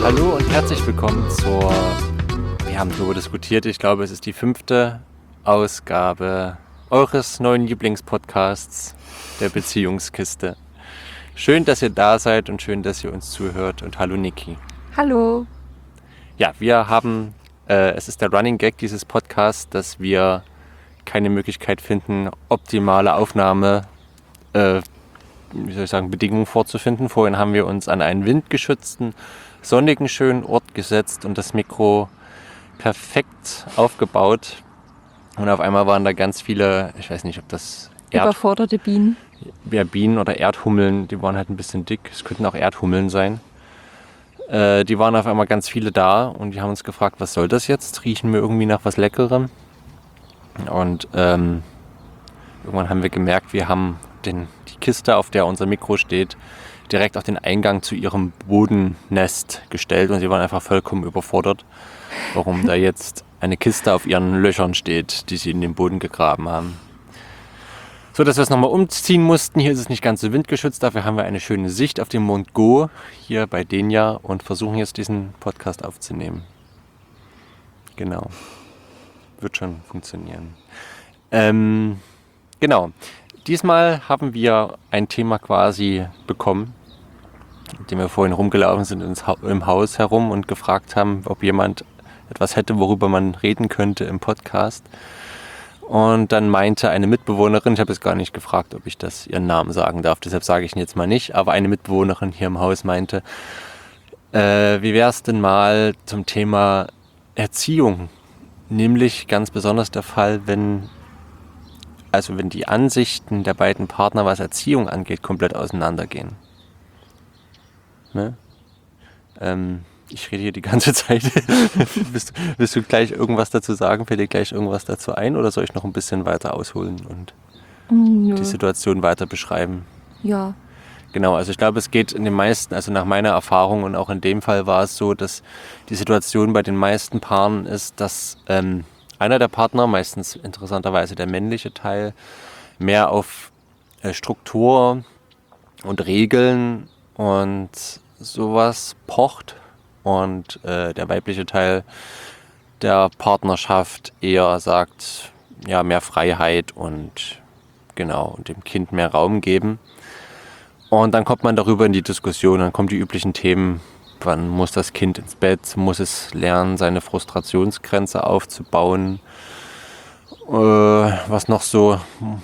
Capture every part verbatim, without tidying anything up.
Hallo und herzlich willkommen zur, wir haben darüber diskutiert, ich glaube es ist die fünfte Ausgabe eures neuen Lieblingspodcasts, der Beziehungskiste. Schön, dass ihr da seid und schön, dass ihr uns zuhört und hallo Niki. Hallo. Ja, wir haben, äh, es ist der Running Gag dieses Podcasts, dass wir keine Möglichkeit finden, optimale Aufnahme, äh, wie soll ich sagen, Bedingungen vorzufinden. Vorhin haben wir uns an einen windgeschützten, sonnigen, schönen Ort gesetzt und das Mikro perfekt aufgebaut. Und auf einmal waren da ganz viele, ich weiß nicht, ob das Erd- Überforderte Bienen. ja, Bienen oder Erdhummeln, die waren halt ein bisschen dick. Es könnten auch Erdhummeln sein. Äh, die waren auf einmal ganz viele da und die haben uns gefragt, was soll das jetzt? Riechen wir irgendwie nach was Leckerem? Und ähm, irgendwann haben wir gemerkt, wir haben den, die Kiste, auf der unser Mikro steht, direkt auf den Eingang zu ihrem Bodennest gestellt und sie waren einfach vollkommen überfordert, warum da jetzt eine Kiste auf ihren Löchern steht, die sie in den Boden gegraben haben. So, dass wir es nochmal umziehen mussten. Hier ist es nicht ganz so windgeschützt, dafür haben wir eine schöne Sicht auf den Mont Go hier bei Denia und versuchen jetzt diesen Podcast aufzunehmen. Genau. Wird schon funktionieren. Ähm, genau. Diesmal haben wir ein Thema quasi bekommen, mit dem wir vorhin rumgelaufen sind ins ha- im Haus herum und gefragt haben, ob jemand etwas hätte, worüber man reden könnte im Podcast. Und dann meinte eine Mitbewohnerin, ich habe jetzt gar nicht gefragt, ob ich das ihren Namen sagen darf, deshalb sage ich ihn jetzt mal nicht, aber eine Mitbewohnerin hier im Haus meinte, äh, wie wäre es denn mal zum Thema Erziehung? Nämlich ganz besonders der Fall, wenn, also wenn die Ansichten der beiden Partner, was Erziehung angeht, komplett auseinandergehen. Ne? Ähm, ich rede hier die ganze Zeit. willst, willst du gleich irgendwas dazu sagen? Fällt dir gleich irgendwas dazu ein? Oder soll ich noch ein bisschen weiter ausholen und Mm, die Situation weiter beschreiben? Ja. Genau, also ich glaube, es geht in den meisten, also nach meiner Erfahrung und auch in dem Fall war es so, dass die Situation bei den meisten Paaren ist, dass ähm, einer der Partner, meistens interessanterweise der männliche Teil, mehr auf äh, Struktur und Regeln und sowas pocht und äh, der weibliche Teil der Partnerschaft eher sagt, ja, mehr Freiheit und genau, und dem Kind mehr Raum geben. Und dann kommt man darüber in die Diskussion, dann kommen die üblichen Themen, wann muss das Kind ins Bett, muss es lernen, seine Frustrationsgrenze aufzubauen, äh, was noch so,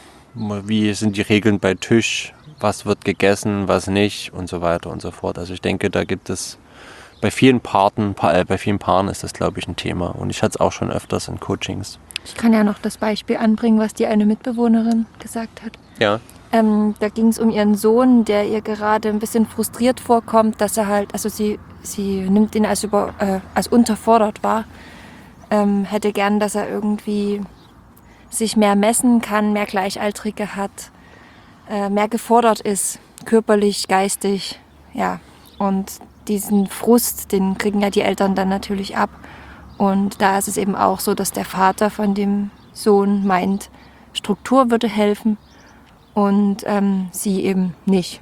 wie sind die Regeln bei Tisch, was wird gegessen, was nicht und so weiter und so fort. Also ich denke, da gibt es bei vielen Paaren, äh, bei vielen Paaren ist das, glaube ich, ein Thema und ich hatte es auch schon öfters in Coachings. Ich kann ja noch das Beispiel anbringen, was die eine Mitbewohnerin gesagt hat. Ja. Ähm, da ging es um ihren Sohn, der ihr gerade ein bisschen frustriert vorkommt, dass er halt, also sie, sie nimmt ihn als, über, äh, als unterfordert wahr, ähm, hätte gern, dass er irgendwie sich mehr messen kann, mehr Gleichaltrige hat, äh, mehr gefordert ist, körperlich, geistig, ja. Und diesen Frust, den kriegen ja die Eltern dann natürlich ab. Und da ist es eben auch so, dass der Vater von dem Sohn meint, Struktur würde helfen. Und ähm, sie eben nicht.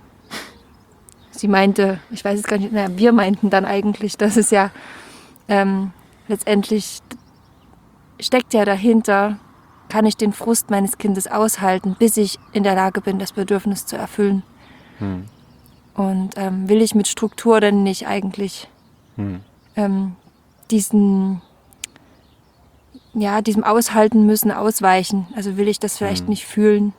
Sie meinte, ich weiß es gar nicht, naja, wir meinten dann eigentlich, dass es ja ähm, letztendlich steckt ja dahinter, kann ich den Frust meines Kindes aushalten, bis ich in der Lage bin, das Bedürfnis zu erfüllen. Hm. Und ähm, will ich mit Struktur denn nicht eigentlich hm. ähm, diesen, ja, diesem Aushalten müssen ausweichen? Also will ich das vielleicht hm. nicht fühlen?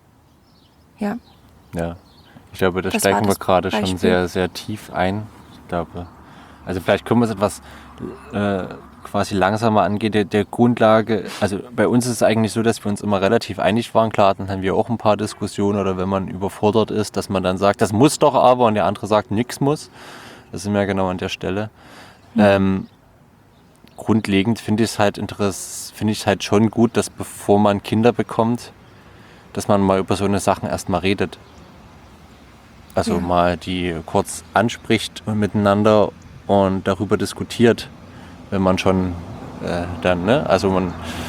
Ja. Ja, ich glaube, da das steigen wir gerade Beispiel. schon sehr, sehr tief ein. Ich glaube, also vielleicht können wir es etwas äh, quasi langsamer angehen. Der, der Grundlage, also bei uns ist es eigentlich so, dass wir uns immer relativ einig waren. Klar, dann haben wir auch ein paar Diskussionen oder wenn man überfordert ist, dass man dann sagt, das muss doch aber und der andere sagt, nichts muss. Das sind wir genau an der Stelle. Mhm. Ähm, grundlegend finde ich es halt interess- finde ich es halt schon gut, dass bevor man Kinder bekommt, dass man mal über so eine Sachen erstmal redet. Also ja. mal die kurz anspricht miteinander und darüber diskutiert, wenn man schon äh, dann, ne, also man,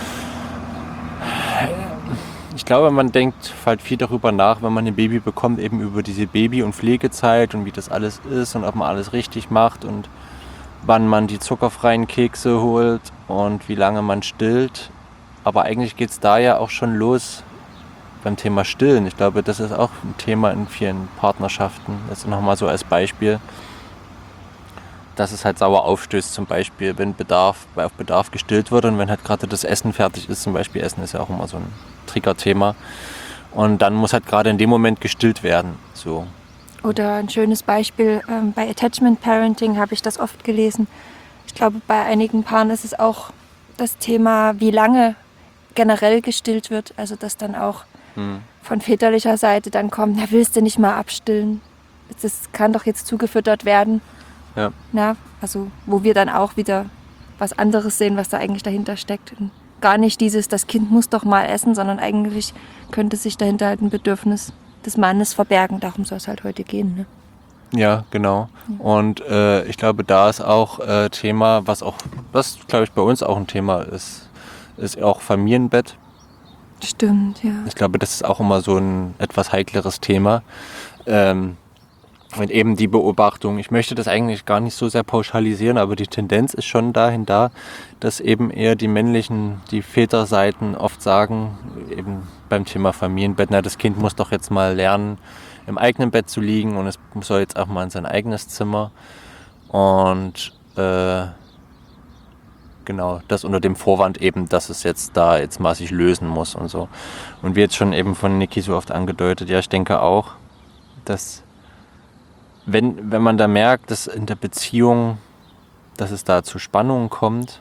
ich glaube, man denkt halt viel darüber nach, wenn man ein Baby bekommt, eben über diese Baby- und Pflegezeit und wie das alles ist und ob man alles richtig macht und wann man die zuckerfreien Kekse holt und wie lange man stillt. Aber eigentlich geht es da ja auch schon los beim Thema Stillen. Ich glaube, das ist auch ein Thema in vielen Partnerschaften. Das nochmal so als Beispiel, dass es halt sauer aufstößt, zum Beispiel, wenn Bedarf, auf Bedarf gestillt wird und wenn halt gerade das Essen fertig ist, zum Beispiel Essen ist ja auch immer so ein Triggerthema. Und dann muss halt gerade in dem Moment gestillt werden. So. Oder ein schönes Beispiel, ähm, bei Attachment Parenting habe ich das oft gelesen. Ich glaube, bei einigen Paaren ist es auch das Thema, wie lange generell gestillt wird. Also dass dann auch hm. von väterlicher Seite dann kommt, na, willst du nicht mal abstillen? Das kann doch jetzt zugefüttert werden. Ja. Na, also wo wir dann auch wieder was anderes sehen, was da eigentlich dahinter steckt. Und gar nicht dieses, das Kind muss doch mal essen, sondern eigentlich könnte sich dahinter halt ein Bedürfnis des Mannes verbergen. Darum soll es halt heute gehen. Ne? Ja, genau. Ja. Und äh, ich glaube, da ist auch äh, Thema, was auch, was glaube ich bei uns auch ein Thema ist, ist auch Familienbett. Stimmt, ja. Ich glaube, das ist auch immer so ein etwas heikleres Thema. Ähm, und eben die Beobachtung, ich möchte das eigentlich gar nicht so sehr pauschalisieren, aber die Tendenz ist schon dahin da, dass eben eher die männlichen, die Väterseiten oft sagen, eben beim Thema Familienbett, na, das Kind muss doch jetzt mal lernen, im eigenen Bett zu liegen und es soll jetzt auch mal in sein eigenes Zimmer. Und äh, genau, das unter dem Vorwand eben, dass es jetzt da jetzt mal sich lösen muss und so. Und wie jetzt schon eben von Niki so oft angedeutet, ja, ich denke auch, dass wenn, wenn man da merkt, dass in der Beziehung, dass es da zu Spannungen kommt,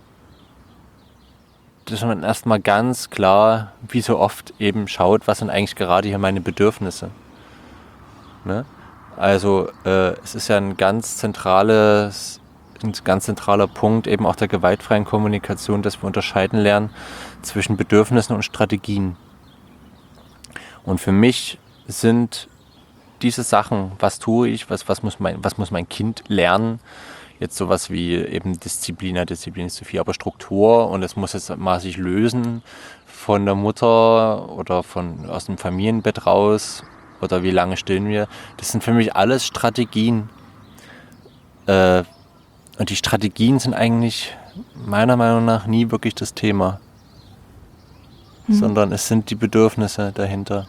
dass man erstmal ganz klar, wie so oft eben schaut, was sind eigentlich gerade hier meine Bedürfnisse. Ne? Also äh, es ist ja ein ganz zentrales ein ganz zentraler Punkt eben auch der gewaltfreien Kommunikation, dass wir unterscheiden lernen zwischen Bedürfnissen und Strategien. Und für mich sind diese Sachen, was tue ich, was, was, muss mein, was muss mein Kind lernen, jetzt sowas wie eben Disziplin, ja, Disziplin ist zu viel, aber Struktur und es muss jetzt mal sich lösen von der Mutter oder von, aus dem Familienbett raus oder wie lange stillen wir, das sind für mich alles Strategien. Äh, Und die Strategien sind eigentlich meiner Meinung nach nie wirklich das Thema, hm. sondern es sind die Bedürfnisse dahinter.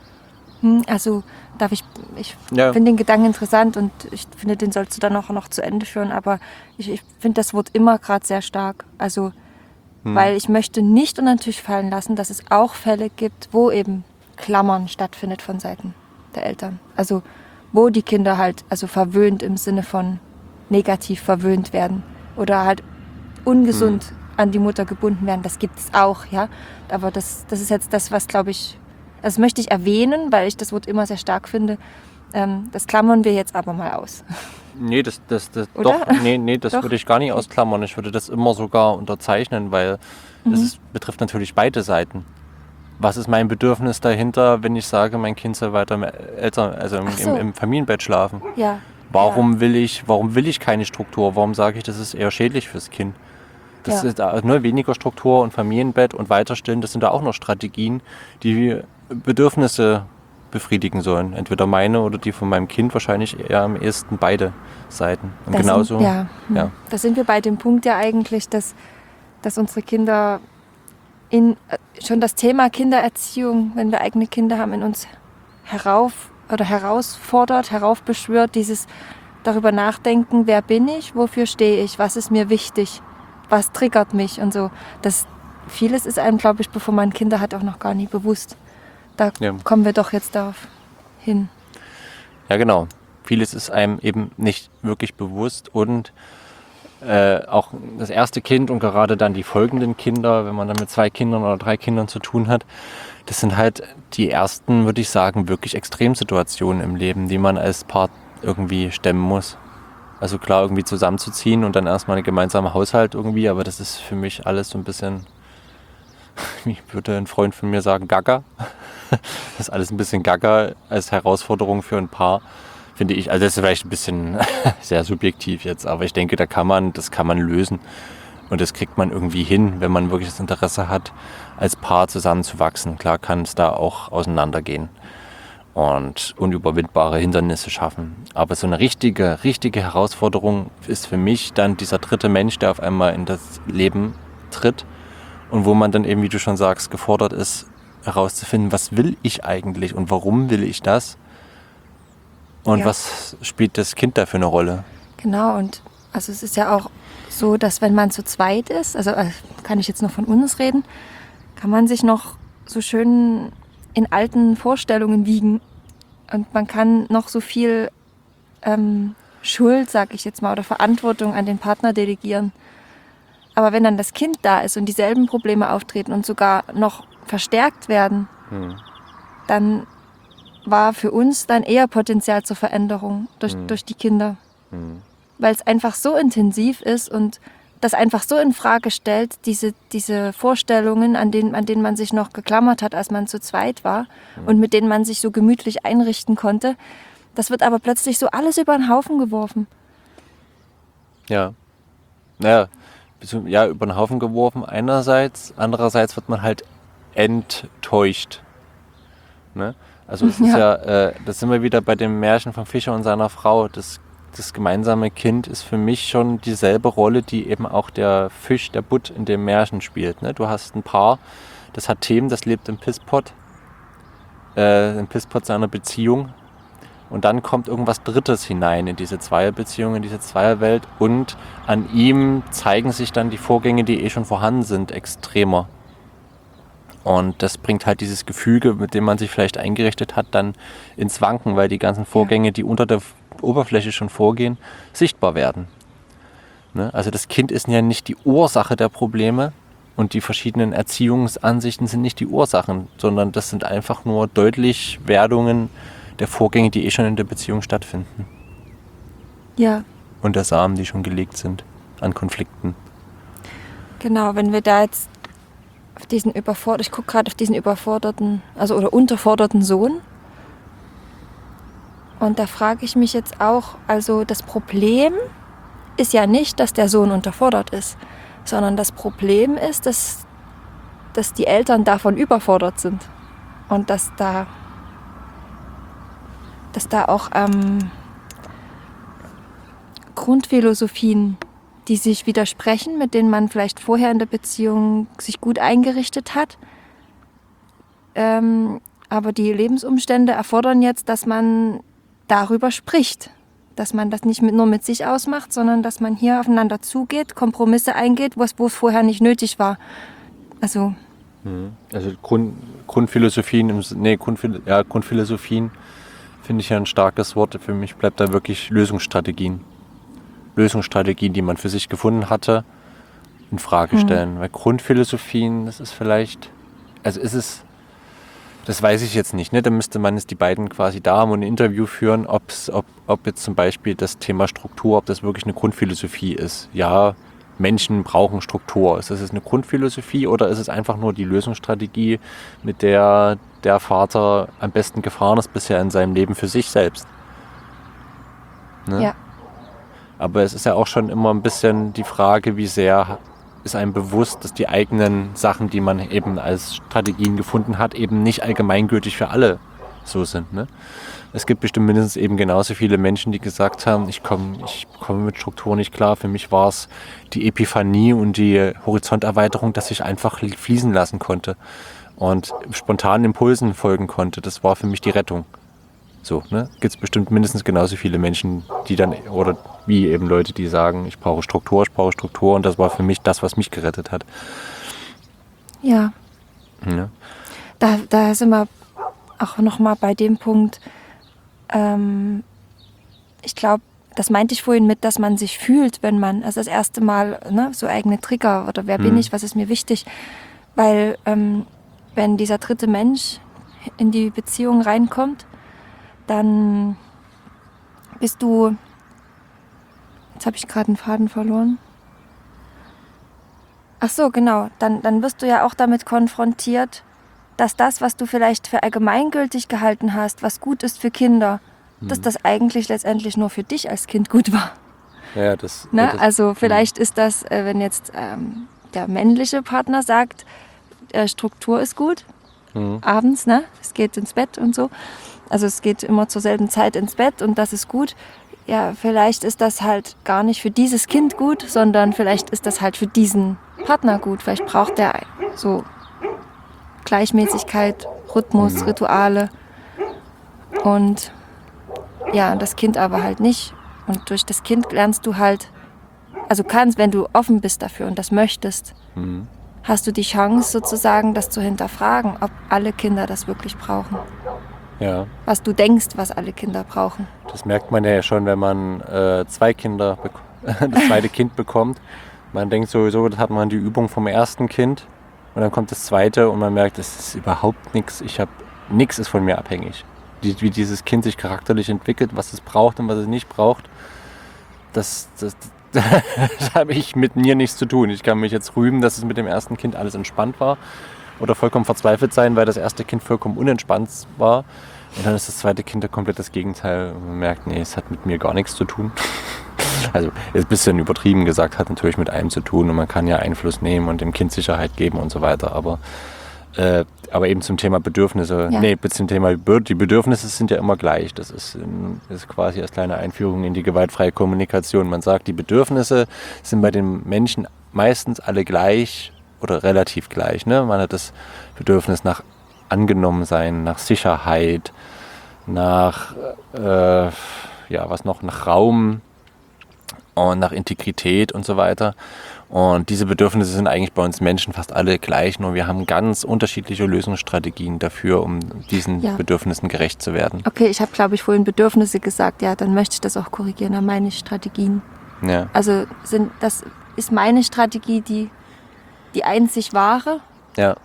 Also darf ich, ich ja. finde den Gedanken interessant und ich finde, den sollst du dann auch noch zu Ende führen, aber ich, ich finde das Wort immer gerade sehr stark. Also, hm. weil ich möchte nicht unter den Tisch fallen lassen, dass es auch Fälle gibt, wo eben Klammern stattfindet von Seiten der Eltern. Also wo die Kinder halt also verwöhnt im Sinne von negativ verwöhnt werden oder halt ungesund hm. an die Mutter gebunden werden. Das gibt es auch, ja. Aber das, das ist jetzt das, was, glaube ich, das möchte ich erwähnen, weil ich das Wort immer sehr stark finde. Ähm, das klammern wir jetzt aber mal aus. Nee, das, das, das doch, nee, nee, das doch. würde ich gar nicht ausklammern. Ich würde das immer sogar unterzeichnen, weil mhm. das ist, betrifft natürlich beide Seiten. Was ist mein Bedürfnis dahinter, wenn ich sage, mein Kind soll weiter im, Eltern, also im, so. im, im Familienbett schlafen? Ja. Warum ja. will ich, warum will ich keine Struktur? Warum sage ich, das ist eher schädlich fürs Kind? Das ja. ist also nur weniger Struktur und Familienbett und Weiterstillen, das sind da auch noch Strategien, die Bedürfnisse befriedigen sollen. Entweder meine oder die von meinem Kind, wahrscheinlich eher am ehesten beide Seiten. Und das genauso. Sind, ja. ja. Da sind wir bei dem Punkt ja eigentlich, dass, dass unsere Kinder in schon das Thema Kindererziehung, wenn wir eigene Kinder haben, in uns herauf oder herausfordert, heraufbeschwört, dieses darüber nachdenken, wer bin ich, wofür stehe ich, was ist mir wichtig, was triggert mich und so. Das, vieles ist einem, glaube ich, bevor man Kinder hat, auch noch gar nicht bewusst. Da ja. kommen wir doch jetzt darauf hin. Ja, genau. Vieles ist einem eben nicht wirklich bewusst und äh, auch das erste Kind und gerade dann die folgenden Kinder, wenn man dann mit zwei Kindern oder drei Kindern zu tun hat, das sind halt die ersten, würde ich sagen, wirklich Extremsituationen im Leben, die man als Paar irgendwie stemmen muss. Also klar, irgendwie zusammenzuziehen und dann erstmal einen gemeinsamen Haushalt irgendwie, aber das ist für mich alles so ein bisschen, wie würde ein Freund von mir sagen, gaga. Das ist alles ein bisschen gaga als Herausforderung für ein Paar, finde ich. Also das ist vielleicht ein bisschen sehr subjektiv jetzt, aber ich denke, da kann man, das kann man lösen. Und das kriegt man irgendwie hin, wenn man wirklich das Interesse hat, als Paar zusammenzuwachsen. Klar kann es da auch auseinandergehen. und unüberwindbare Hindernisse schaffen. Aber so eine richtige, richtige Herausforderung ist für mich dann dieser dritte Mensch, der auf einmal in das Leben tritt und wo man dann eben, wie du schon sagst, gefordert ist, herauszufinden, was will ich eigentlich und warum will ich das und Ja. was spielt das Kind da für eine Rolle. Genau, und also es ist ja auch so, dass wenn man zu zweit ist, also äh, kann ich jetzt noch von uns reden, kann man sich noch so schön in alten Vorstellungen wiegen und man kann noch so viel ähm, Schuld, sag ich jetzt mal, oder Verantwortung an den Partner delegieren. Aber wenn dann das Kind da ist und dieselben Probleme auftreten und sogar noch verstärkt werden, Hm. dann war für uns dann eher Potenzial zur Veränderung durch, Hm. durch die Kinder. Hm. Weil es einfach so intensiv ist und das einfach so in Frage stellt, diese, diese Vorstellungen, an denen, an denen man sich noch geklammert hat, als man zu zweit war und mit denen man sich so gemütlich einrichten konnte. Das wird aber plötzlich so alles über den Haufen geworfen. Ja. Naja, bezieh- ja, über den Haufen geworfen einerseits, andererseits wird man halt enttäuscht. Ne? Also es ist ja, äh, da sind wir wieder bei dem Märchen von Fischer und seiner Frau. Das, das gemeinsame Kind ist für mich schon dieselbe Rolle, die eben auch der Fisch, der Butt in dem Märchen spielt. Ne? Du hast ein Paar, das hat Themen, das lebt im Pisspot, äh, im Pisspot seiner Beziehung. Und dann kommt irgendwas Drittes hinein in diese Zweierbeziehung, in diese Zweierwelt. Und an ihm zeigen sich dann die Vorgänge, die eh schon vorhanden sind, extremer. Und das bringt halt dieses Gefüge, mit dem man sich vielleicht eingerichtet hat, dann ins Wanken, weil die ganzen Vorgänge, die unter der Oberfläche schon vorgehen, sichtbar werden. Ne? Also das Kind ist ja nicht die Ursache der Probleme und die verschiedenen Erziehungsansichten sind nicht die Ursachen, sondern das sind einfach nur deutlich Werdungen der Vorgänge, die eh schon in der Beziehung stattfinden. Ja, Und der Samen, die schon gelegt sind an Konflikten. genau. Wenn wir da jetzt auf diesen überforderten, ich gucke gerade auf diesen überforderten, also oder unterforderten Sohn. Und da frage ich mich jetzt auch, also das Problem ist ja nicht, dass der Sohn unterfordert ist, sondern das Problem ist, dass, dass die Eltern davon überfordert sind. Und dass da, dass da auch ähm, Grundphilosophien, die sich widersprechen, mit denen man vielleicht vorher in der Beziehung sich gut eingerichtet hat. Ähm, aber die Lebensumstände erfordern jetzt, dass man darüber spricht. Dass man das nicht mit, nur mit sich ausmacht, sondern dass man hier aufeinander zugeht, Kompromisse eingeht, wo es wo es vorher nicht nötig war. Also, Also Grund, Grundphilosophien, im, S- nee, Grundphil, ja, Grundphilosophien finde ich ja ein starkes Wort. Für mich bleibt da wirklich Lösungsstrategien. Lösungsstrategien, die man für sich gefunden hatte, in Frage stellen. Weil Grundphilosophien, das ist vielleicht, also ist es, das weiß ich jetzt nicht, ne? Da müsste man jetzt die beiden quasi da haben und ein Interview führen, ob's, ob, ob jetzt zum Beispiel das Thema Struktur, ob das wirklich eine Grundphilosophie ist. Ja, Menschen brauchen Struktur. Ist das eine Grundphilosophie oder ist es einfach nur die Lösungsstrategie, mit der der Vater am besten gefahren ist bisher in seinem Leben für sich selbst? Ne? ja. Aber es ist ja auch schon immer ein bisschen die Frage, wie sehr ist einem bewusst, dass die eigenen Sachen, die man eben als Strategien gefunden hat, eben nicht allgemeingültig für alle so sind. Ne? Es gibt bestimmt mindestens eben genauso viele Menschen, die gesagt haben, ich komme ich komme mit Struktur nicht klar. Für mich war es die Epiphanie und die Horizonterweiterung, dass ich einfach fließen lassen konnte und spontanen Impulsen folgen konnte. Das war für mich die Rettung. So, ne? Gibt es bestimmt mindestens genauso viele Menschen, die dann, oder wie eben Leute, die sagen, ich brauche Struktur, ich brauche Struktur und das war für mich das, was mich gerettet hat. Ja, Ja, da, da sind wir auch nochmal bei dem Punkt, ähm, ich glaube, das meinte ich vorhin mit, dass man sich fühlt, wenn man, also das erste Mal, ne, so eigene Trigger oder wer bin Mhm. ich, was ist mir wichtig, weil ähm, wenn dieser dritte Mensch in die Beziehung reinkommt, dann bist du, jetzt habe ich gerade einen Faden verloren. Ach so, genau, dann, dann wirst du ja auch damit konfrontiert, dass das, was du vielleicht für allgemeingültig gehalten hast, was gut ist für Kinder, dass das eigentlich letztendlich nur für dich als Kind gut war. ja das, Ne? ja, das Also vielleicht ist das, äh, wenn jetzt ähm, der männliche Partner sagt, äh, Struktur ist gut, Mhm. abends, ne? Es geht ins Bett und so, also es geht immer zur selben Zeit ins Bett und das ist gut. Ja, vielleicht ist das halt gar nicht für dieses Kind gut, sondern vielleicht ist das halt für diesen Partner gut. Vielleicht braucht der so Gleichmäßigkeit, Rhythmus, Mhm. Rituale und ja, das Kind aber halt nicht. Und durch das Kind lernst du halt, also kannst, wenn du offen bist dafür und das möchtest, Mhm. hast du die Chance sozusagen, das zu hinterfragen, ob alle Kinder das wirklich brauchen. Ja, Was du denkst, was alle Kinder brauchen. das merkt man ja schon, wenn man äh, zwei Kinder, bek- das zweite Kind bekommt. Man denkt sowieso, das hat man die Übung vom ersten Kind und dann kommt das zweite und man merkt, es ist überhaupt nichts. Ich habe nichts ist von mir abhängig. Die, wie dieses Kind sich charakterlich entwickelt, was es braucht und was es nicht braucht, das, das, das habe ich mit mir nichts zu tun. Ich kann mich jetzt rühmen, dass es mit dem ersten Kind alles entspannt war oder vollkommen verzweifelt sein, weil das erste Kind vollkommen unentspannt war. Und dann ist das zweite Kind komplett das Gegenteil. Und man merkt, nee, es hat mit mir gar nichts zu tun. Also ist ein bisschen übertrieben gesagt, hat natürlich mit allem zu tun und man kann ja Einfluss nehmen und dem Kind Sicherheit geben und so weiter. Aber, äh, aber eben zum Thema Bedürfnisse, Ja. nee, zum Thema Bed- die Bedürfnisse sind ja immer gleich. Das ist, ähm, ist quasi als kleine Einführung in die gewaltfreie Kommunikation. Man sagt, die Bedürfnisse sind bei den Menschen meistens alle gleich oder relativ gleich. Ne? Man hat das Bedürfnis nach Angenommensein, nach Sicherheit, nach äh, ja, was noch, nach Raum und nach Integrität und so weiter. Und diese Bedürfnisse sind eigentlich bei uns Menschen fast alle gleich, nur wir haben ganz unterschiedliche Lösungsstrategien dafür, um diesen Ja. Bedürfnissen gerecht zu werden. Okay, ich habe, glaube ich, vorhin Bedürfnisse gesagt. Ja, dann möchte ich das auch korrigieren. Dann meine ich Strategien. Ja, Also sind, das ist meine Strategie die, die einzig wahre? ja,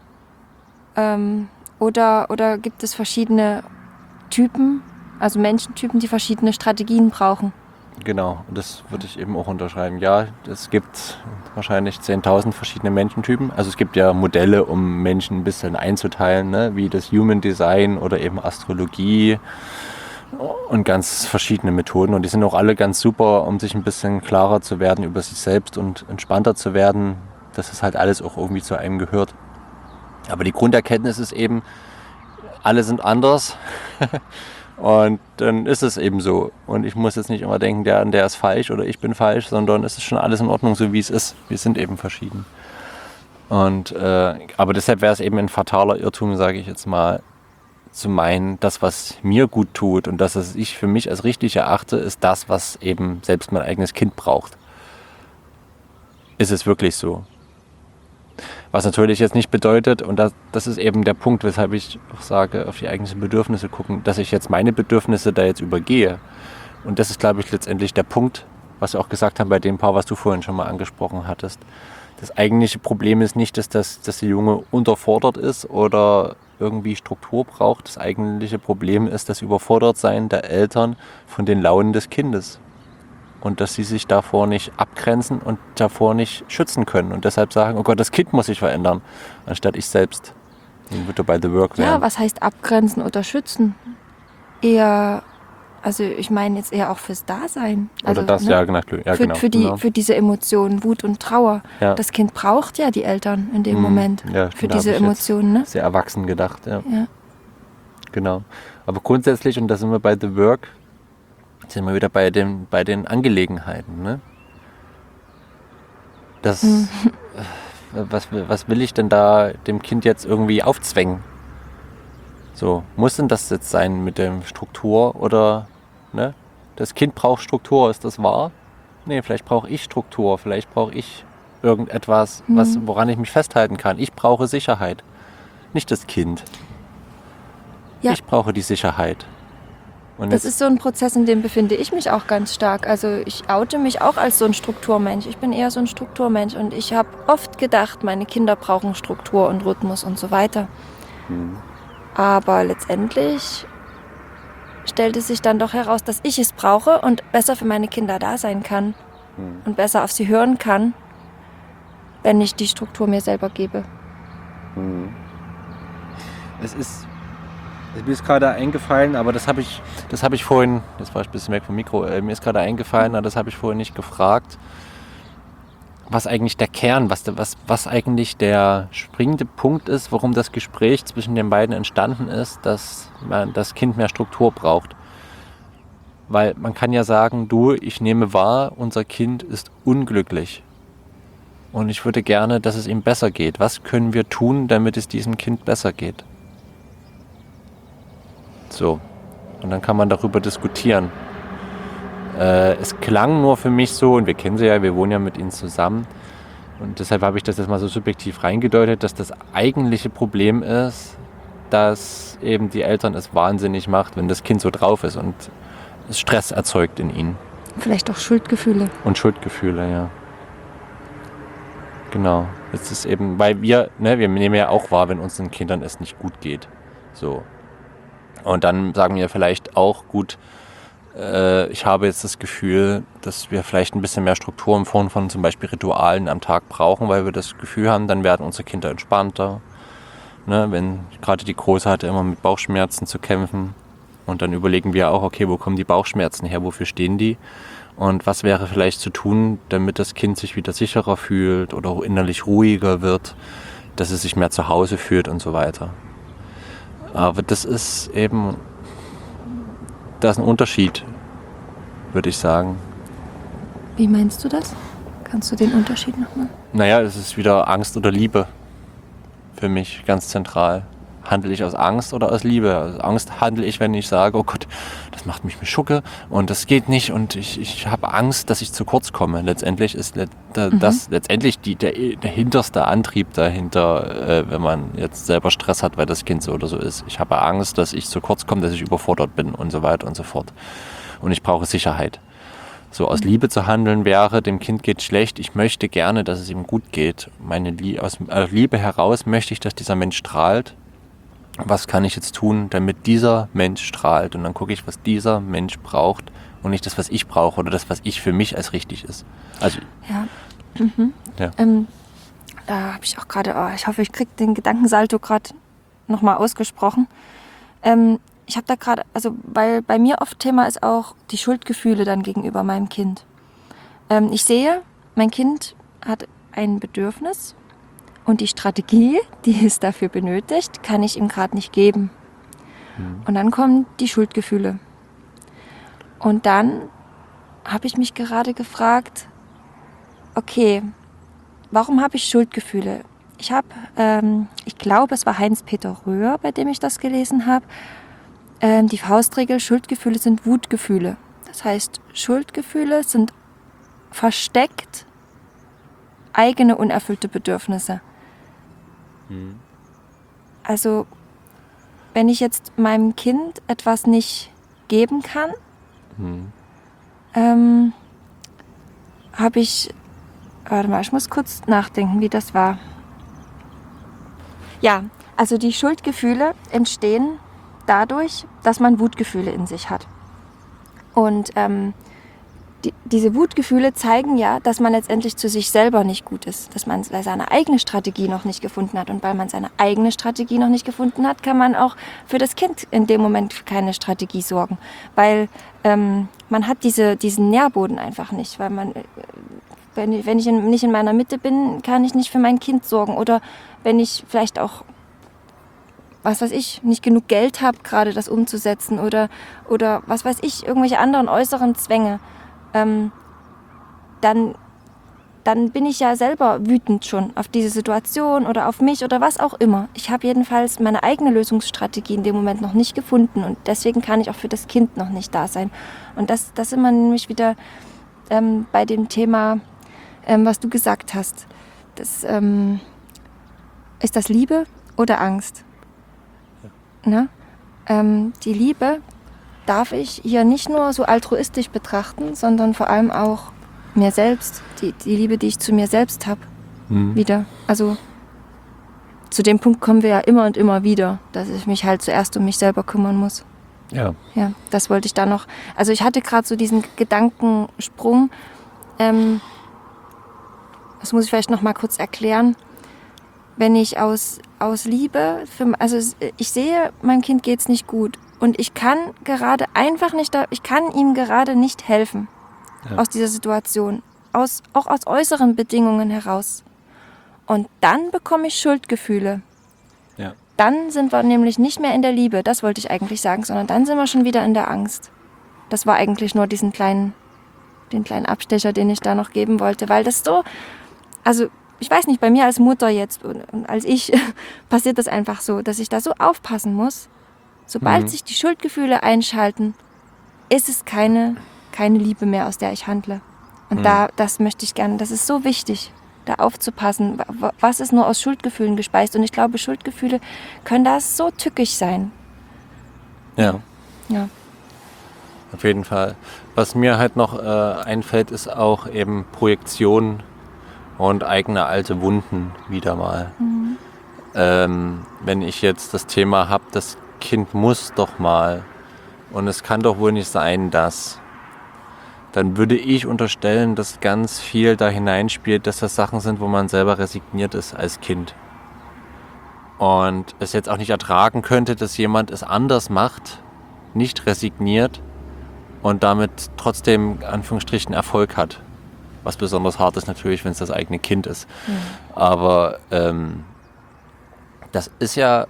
Ähm, oder, oder gibt es verschiedene Typen, also Menschentypen, die verschiedene Strategien brauchen? genau. Und das würde ich eben auch unterschreiben. Ja, es gibt wahrscheinlich zehntausend verschiedene Menschentypen. Also es gibt ja Modelle, um Menschen ein bisschen einzuteilen, ne? Wie das Human Design oder eben Astrologie und ganz verschiedene Methoden. Und die sind auch alle ganz super, um sich ein bisschen klarer zu werden über sich selbst und entspannter zu werden, dass es halt alles auch irgendwie zu einem gehört. Aber die Grunderkenntnis ist eben, alle sind anders und dann ist es eben so. Und ich muss jetzt nicht immer denken, der, der ist falsch oder ich bin falsch, sondern es ist schon alles in Ordnung, so wie es ist. Wir sind eben verschieden. Und, äh, aber deshalb wäre es eben ein fataler Irrtum, sage ich jetzt mal, zu meinen, das, was mir gut tut und das, was ich für mich als richtig erachte, ist das, was eben selbst mein eigenes Kind braucht. Ist es wirklich so? Was natürlich jetzt nicht bedeutet, und das, das ist eben der Punkt, weshalb ich auch sage, auf die eigenen Bedürfnisse gucken, dass ich jetzt meine Bedürfnisse da jetzt übergehe. Und das ist, glaube ich, letztendlich der Punkt, was wir auch gesagt haben bei dem Paar, was du vorhin schon mal angesprochen hattest. Das eigentliche Problem ist nicht, dass, das, dass der Junge unterfordert ist oder irgendwie Struktur braucht. Das eigentliche Problem ist das Überfordertsein der Eltern von den Launen des Kindes. Und dass sie sich davor nicht abgrenzen und davor nicht schützen können. Und deshalb sagen, oh Gott, das Kind muss sich verändern, anstatt ich selbst. Dann wird er bei The Work Ja, werden. was heißt abgrenzen oder schützen? Eher, also ich meine jetzt eher auch fürs Dasein. Also, Oder das, ne? ja, genau. Ja, für, genau, für, die, genau. für diese Emotionen, Wut und Trauer. Ja. Das Kind braucht ja die Eltern in dem Hm, Moment ja, für stimmt, da diese hab ich jetzt Emotionen. Ne? Sehr erwachsen gedacht, ja. Ja. Genau. Aber grundsätzlich, und da sind wir bei The Work, sind wir wieder bei, dem, bei den Angelegenheiten. Ne? Das, Mhm. äh, was, was will ich denn da dem Kind jetzt irgendwie aufzwängen? So, muss denn das jetzt sein mit der Struktur oder, ne? Das Kind braucht Struktur, ist das wahr? Nee, vielleicht brauche ich Struktur, vielleicht brauche ich irgendetwas, Mhm. was, woran ich mich festhalten kann. Ich brauche Sicherheit, nicht das Kind. Ja. Ich brauche die Sicherheit. Und Das jetzt, ist so ein Prozess, in dem befinde ich mich auch ganz stark. Also ich oute mich auch als so ein Strukturmensch. Ich bin eher so ein Strukturmensch und ich habe oft gedacht, meine Kinder brauchen Struktur und Rhythmus und so weiter. Hm. Aber letztendlich stellte sich dann doch heraus, dass ich es brauche und besser für meine Kinder da sein kann Hm. und besser auf sie hören kann, wenn ich die Struktur mir selber gebe. Hm. Es ist, mir ist gerade eingefallen, aber das habe ich, das habe ich vorhin, das war ich ein bisschen weg vom Mikro, äh, mir ist gerade eingefallen, aber das habe ich vorhin nicht gefragt. was eigentlich der Kern, was, was, was eigentlich der springende Punkt ist, warum das Gespräch zwischen den beiden entstanden ist, dass man, das Kind mehr Struktur braucht. Weil man kann ja sagen, du, ich nehme wahr, unser Kind ist unglücklich. Und ich würde gerne, dass es ihm besser geht. Was können wir tun, damit es diesem Kind besser geht? So. Und dann kann man darüber diskutieren. Äh, es klang nur für mich so, und wir kennen sie ja, wir wohnen ja mit ihnen zusammen. Und deshalb habe ich das jetzt mal so subjektiv reingedeutet, dass das eigentliche Problem ist, dass eben die Eltern es wahnsinnig macht, wenn das Kind so drauf ist und es Stress erzeugt in ihnen. Vielleicht auch Schuldgefühle. Und Schuldgefühle, ja. Genau. Es ist eben, weil wir, ne, wir nehmen ja auch wahr, wenn unseren Kindern es nicht gut geht. So. Und dann sagen wir vielleicht auch, gut, äh, ich habe jetzt das Gefühl, dass wir vielleicht ein bisschen mehr Struktur in Form von zum Beispiel Ritualen am Tag brauchen, weil wir das Gefühl haben, dann werden unsere Kinder entspannter. Ne, wenn gerade die Große hatte immer mit Bauchschmerzen zu kämpfen. Und dann überlegen wir auch, okay, wo kommen die Bauchschmerzen her, wofür stehen die? Und was wäre vielleicht zu tun, damit das Kind sich wieder sicherer fühlt oder innerlich ruhiger wird, dass es sich mehr zu Hause fühlt und so weiter. Aber das ist eben, da ist ein Unterschied, würde ich sagen. Wie meinst du das? Kannst du den Unterschied nochmal? Naja, es ist wieder Angst oder Liebe für mich ganz zentral. Handle ich aus Angst oder aus Liebe? Aus Angst handle ich, wenn ich sage, oh Gott, das macht mich Schucke und das geht nicht und ich, ich habe Angst, dass ich zu kurz komme. Letztendlich ist le- da, Mhm. das letztendlich die, der, der hinterste Antrieb dahinter, äh, wenn man jetzt selber Stress hat, weil das Kind so oder so ist. Ich habe Angst, dass ich zu kurz komme, dass ich überfordert bin und so weiter und so fort. Und ich brauche Sicherheit. So aus Liebe zu handeln wäre, dem Kind geht schlecht, ich möchte gerne, dass es ihm gut geht. Meine Lie- aus äh, Liebe heraus möchte ich, dass dieser Mensch strahlt. Was kann ich jetzt tun, damit dieser Mensch strahlt? Und dann gucke ich, was dieser Mensch braucht und nicht das, was ich brauche oder das, was ich für mich als richtig ist. Also, Ja. Mhm. Ja. Ähm, da habe ich auch gerade, oh, ich hoffe, ich kriege den Gedankensalto gerade nochmal ausgesprochen. Ähm, ich habe da gerade, also weil bei mir oft Thema ist auch die Schuldgefühle dann gegenüber meinem Kind. Ähm, ich sehe, mein Kind hat ein Bedürfnis und die Strategie, die es dafür benötigt, kann ich ihm gerade nicht geben. Mhm. Und dann kommen die Schuldgefühle. Und dann habe ich mich gerade gefragt, okay, warum habe ich Schuldgefühle? Ich habe, ähm, ich glaube, es war Heinz-Peter Röhr, bei dem ich das gelesen habe. Ähm, die Faustregel, Schuldgefühle sind Wutgefühle. Das heißt, Schuldgefühle sind versteckt eigene unerfüllte Bedürfnisse. Mhm. Also, wenn ich jetzt meinem Kind etwas nicht geben kann, Mhm. ähm, habe ich, warte mal, ich muss kurz nachdenken, wie das war. Ja, also die Schuldgefühle entstehen dadurch, dass man Wutgefühle in sich hat. Und ähm, die, diese Wutgefühle zeigen ja, dass man letztendlich zu sich selber nicht gut ist, dass man seine eigene Strategie noch nicht gefunden hat. Und weil man seine eigene Strategie noch nicht gefunden hat, kann man auch für das Kind in dem Moment keine Strategie sorgen. Weil ähm, man hat diese, diesen Nährboden einfach nicht. Weil man, wenn ich, wenn ich in, nicht in meiner Mitte bin, kann ich nicht für mein Kind sorgen. Oder wenn ich vielleicht auch, was weiß ich, nicht genug Geld habe, gerade das umzusetzen. Oder, oder was weiß ich, irgendwelche anderen äußeren Zwänge. Ähm, dann, dann bin ich ja selber wütend schon auf diese Situation oder auf mich oder was auch immer. Ich habe jedenfalls meine eigene Lösungsstrategie in dem Moment noch nicht gefunden und deswegen kann ich auch für das Kind noch nicht da sein. Und das, das sind wir nämlich wieder ähm, bei dem Thema, ähm, was du gesagt hast. Das, ähm, ist das Liebe oder Angst? Ja. Ne? Ähm, die Liebe darf ich hier nicht nur so altruistisch betrachten, sondern vor allem auch mir selbst, die, die Liebe, die ich zu mir selbst habe, Mhm. wieder. Also zu dem Punkt kommen wir ja immer und immer wieder, dass ich mich halt zuerst um mich selber kümmern muss. Ja. Ja, das wollte ich da noch. Also ich hatte gerade so diesen Gedankensprung. Ähm, das muss ich vielleicht noch mal kurz erklären. Wenn ich aus, aus Liebe, für, also ich sehe, meinem Kind geht's nicht gut. Und ich kann gerade einfach nicht, ich kann ihm gerade nicht helfen Ja. aus dieser Situation. aus, auch aus äußeren Bedingungen heraus. Und dann bekomme ich Schuldgefühle. Ja. Dann sind wir nämlich nicht mehr in der Liebe, das wollte ich eigentlich sagen, sondern dann sind wir schon wieder in der Angst. Das war eigentlich nur diesen kleinen, den kleinen Abstecher, den ich da noch geben wollte, weil das so, also ich weiß nicht, bei mir als Mutter jetzt und, und als ich passiert das einfach so, dass ich da so aufpassen muss. Sobald Mhm. sich die Schuldgefühle einschalten, ist es keine, keine Liebe mehr, aus der ich handle. Und Mhm. da, das möchte ich gerne, das ist so wichtig, da aufzupassen. Wa- Was ist nur aus Schuldgefühlen gespeist? Und ich glaube, Schuldgefühle können da so tückisch sein. Ja. Ja. Auf jeden Fall. Was mir halt noch äh, einfällt, ist auch eben Projektion und eigene alte Wunden wieder mal. Mhm. Ähm, wenn ich jetzt das Thema habe, das Kind muss doch mal und es kann doch wohl nicht sein, dass, dann würde ich unterstellen, dass ganz viel da hineinspielt, dass das Sachen sind, wo man selber resigniert ist als Kind. Und es jetzt auch nicht ertragen könnte, dass jemand es anders macht, nicht resigniert und damit trotzdem, in Anführungsstrichen, Erfolg hat. Was besonders hart ist natürlich, wenn es das eigene Kind ist. Mhm. Aber ähm, das ist ja,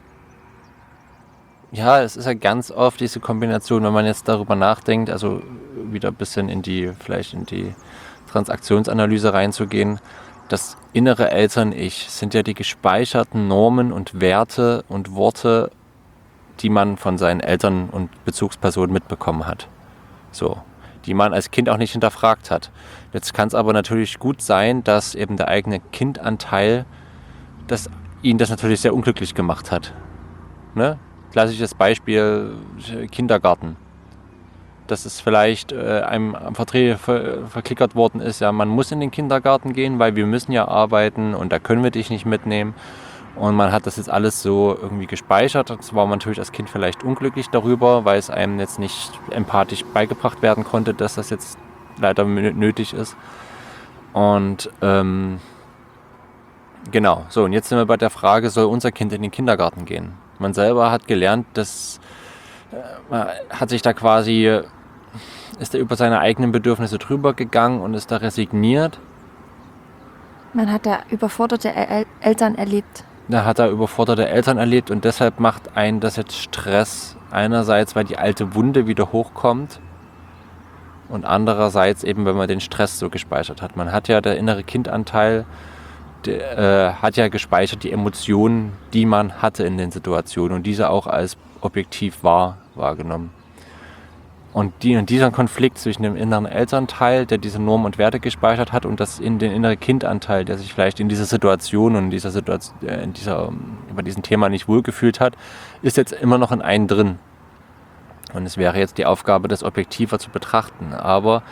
ja, es ist ja ganz oft diese Kombination, wenn man jetzt darüber nachdenkt, also wieder ein bisschen in die, vielleicht in die Transaktionsanalyse reinzugehen, das innere Eltern-Ich sind ja die gespeicherten Normen und Werte und Worte, die man von seinen Eltern und Bezugspersonen mitbekommen hat. So, die man als Kind auch nicht hinterfragt hat. Jetzt kann es aber natürlich gut sein, dass eben der eigene Kindanteil, dass ihn das natürlich sehr unglücklich gemacht hat. Ne? Klassisches Beispiel, Kindergarten. Dass es vielleicht äh, einem am Vertrag ver verklickert worden ist, ja, man muss in den Kindergarten gehen, weil wir müssen ja arbeiten und da können wir dich nicht mitnehmen. Und man hat das jetzt alles so irgendwie gespeichert. Das war man natürlich als Kind vielleicht unglücklich darüber, weil es einem jetzt nicht empathisch beigebracht werden konnte, dass das jetzt leider nötig ist. Und ähm, genau, so, und jetzt sind wir bei der Frage, soll unser Kind in den Kindergarten gehen? Man selber hat gelernt, dass man hat sich da quasi, ist er über seine eigenen Bedürfnisse drüber gegangen und ist da resigniert. Man hat da überforderte El Eltern erlebt. Da hat er überforderte Eltern erlebt und deshalb macht einen das jetzt Stress. Einerseits, weil die alte Wunde wieder hochkommt und andererseits eben, wenn man den Stress so gespeichert hat. Man hat ja, der innere Kindanteil, der, äh, hat ja gespeichert die Emotionen, die man hatte in den Situationen und diese auch als objektiv wahr wahrgenommen. Und die, und dieser Konflikt zwischen dem inneren Elternteil, der diese Normen und Werte gespeichert hat, und das in den inneren Kindanteil, der sich vielleicht in dieser Situation und in dieser Situation, in dieser, über diesem Thema nicht wohlgefühlt hat, ist jetzt immer noch in einen drin. Und es wäre jetzt die Aufgabe, das objektiver zu betrachten. Aber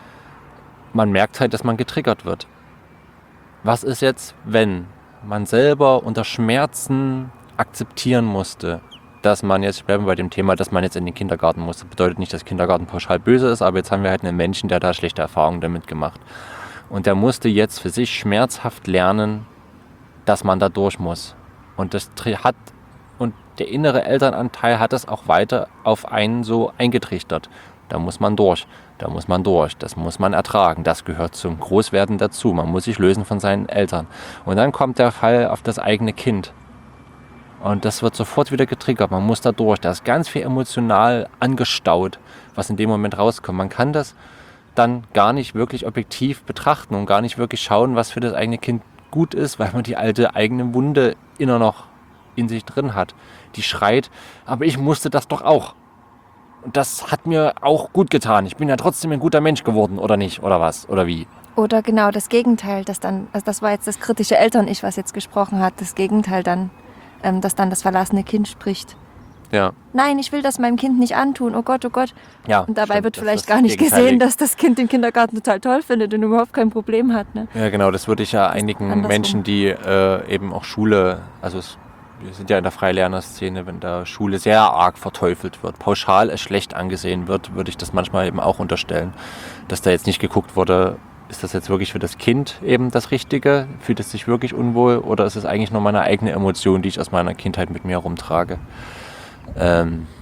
man merkt halt, dass man getriggert wird. Was ist jetzt, wenn man selber unter Schmerzen akzeptieren musste, dass man jetzt, bleiben wir bei dem Thema, dass man jetzt in den Kindergarten muss. Das bedeutet nicht, dass Kindergarten pauschal böse ist, aber jetzt haben wir halt einen Menschen, der da schlechte Erfahrungen damit gemacht. Und der musste jetzt für sich schmerzhaft lernen, dass man da durch muss. Und das hat, und der innere Elternanteil hat das auch weiter auf einen so eingetrichtert. Da muss man durch, da muss man durch, das muss man ertragen, das gehört zum Großwerden dazu. Man muss sich lösen von seinen Eltern. Und dann kommt der Fall auf das eigene Kind. Und das wird sofort wieder getriggert. Man muss da durch. Da ist ganz viel emotional angestaut, was in dem Moment rauskommt. Man kann das dann gar nicht wirklich objektiv betrachten und gar nicht wirklich schauen, was für das eigene Kind gut ist, weil man die alte eigene Wunde immer noch in sich drin hat. Die schreit, aber ich musste das doch auch. Und das hat mir auch gut getan. Ich bin ja trotzdem ein guter Mensch geworden, oder nicht? Oder was? Oder wie? Oder genau das Gegenteil, das dann, also das war jetzt das kritische Eltern-Ich, was jetzt gesprochen hat, das Gegenteil dann, ähm, dass dann das verlassene Kind spricht. Ja. Nein, ich will das meinem Kind nicht antun, oh Gott, oh Gott. Ja, und dabei stimmt, wird das vielleicht ist gar nicht gegenteilig. gesehen, dass das Kind den Kindergarten total toll findet und überhaupt kein Problem hat. Ne? Ja, genau, das würde ich ja einigen andersrum. Menschen, die äh, eben auch Schule, also es, wir sind ja in der Freilernerszene, wenn da Schule sehr arg verteufelt wird, pauschal es schlecht angesehen wird, würde ich das manchmal eben auch unterstellen, dass da jetzt nicht geguckt wurde, ist das jetzt wirklich für das Kind eben das Richtige, fühlt es sich wirklich unwohl oder ist es eigentlich nur meine eigene Emotion, die ich aus meiner Kindheit mit mir herumtrage. Ähm,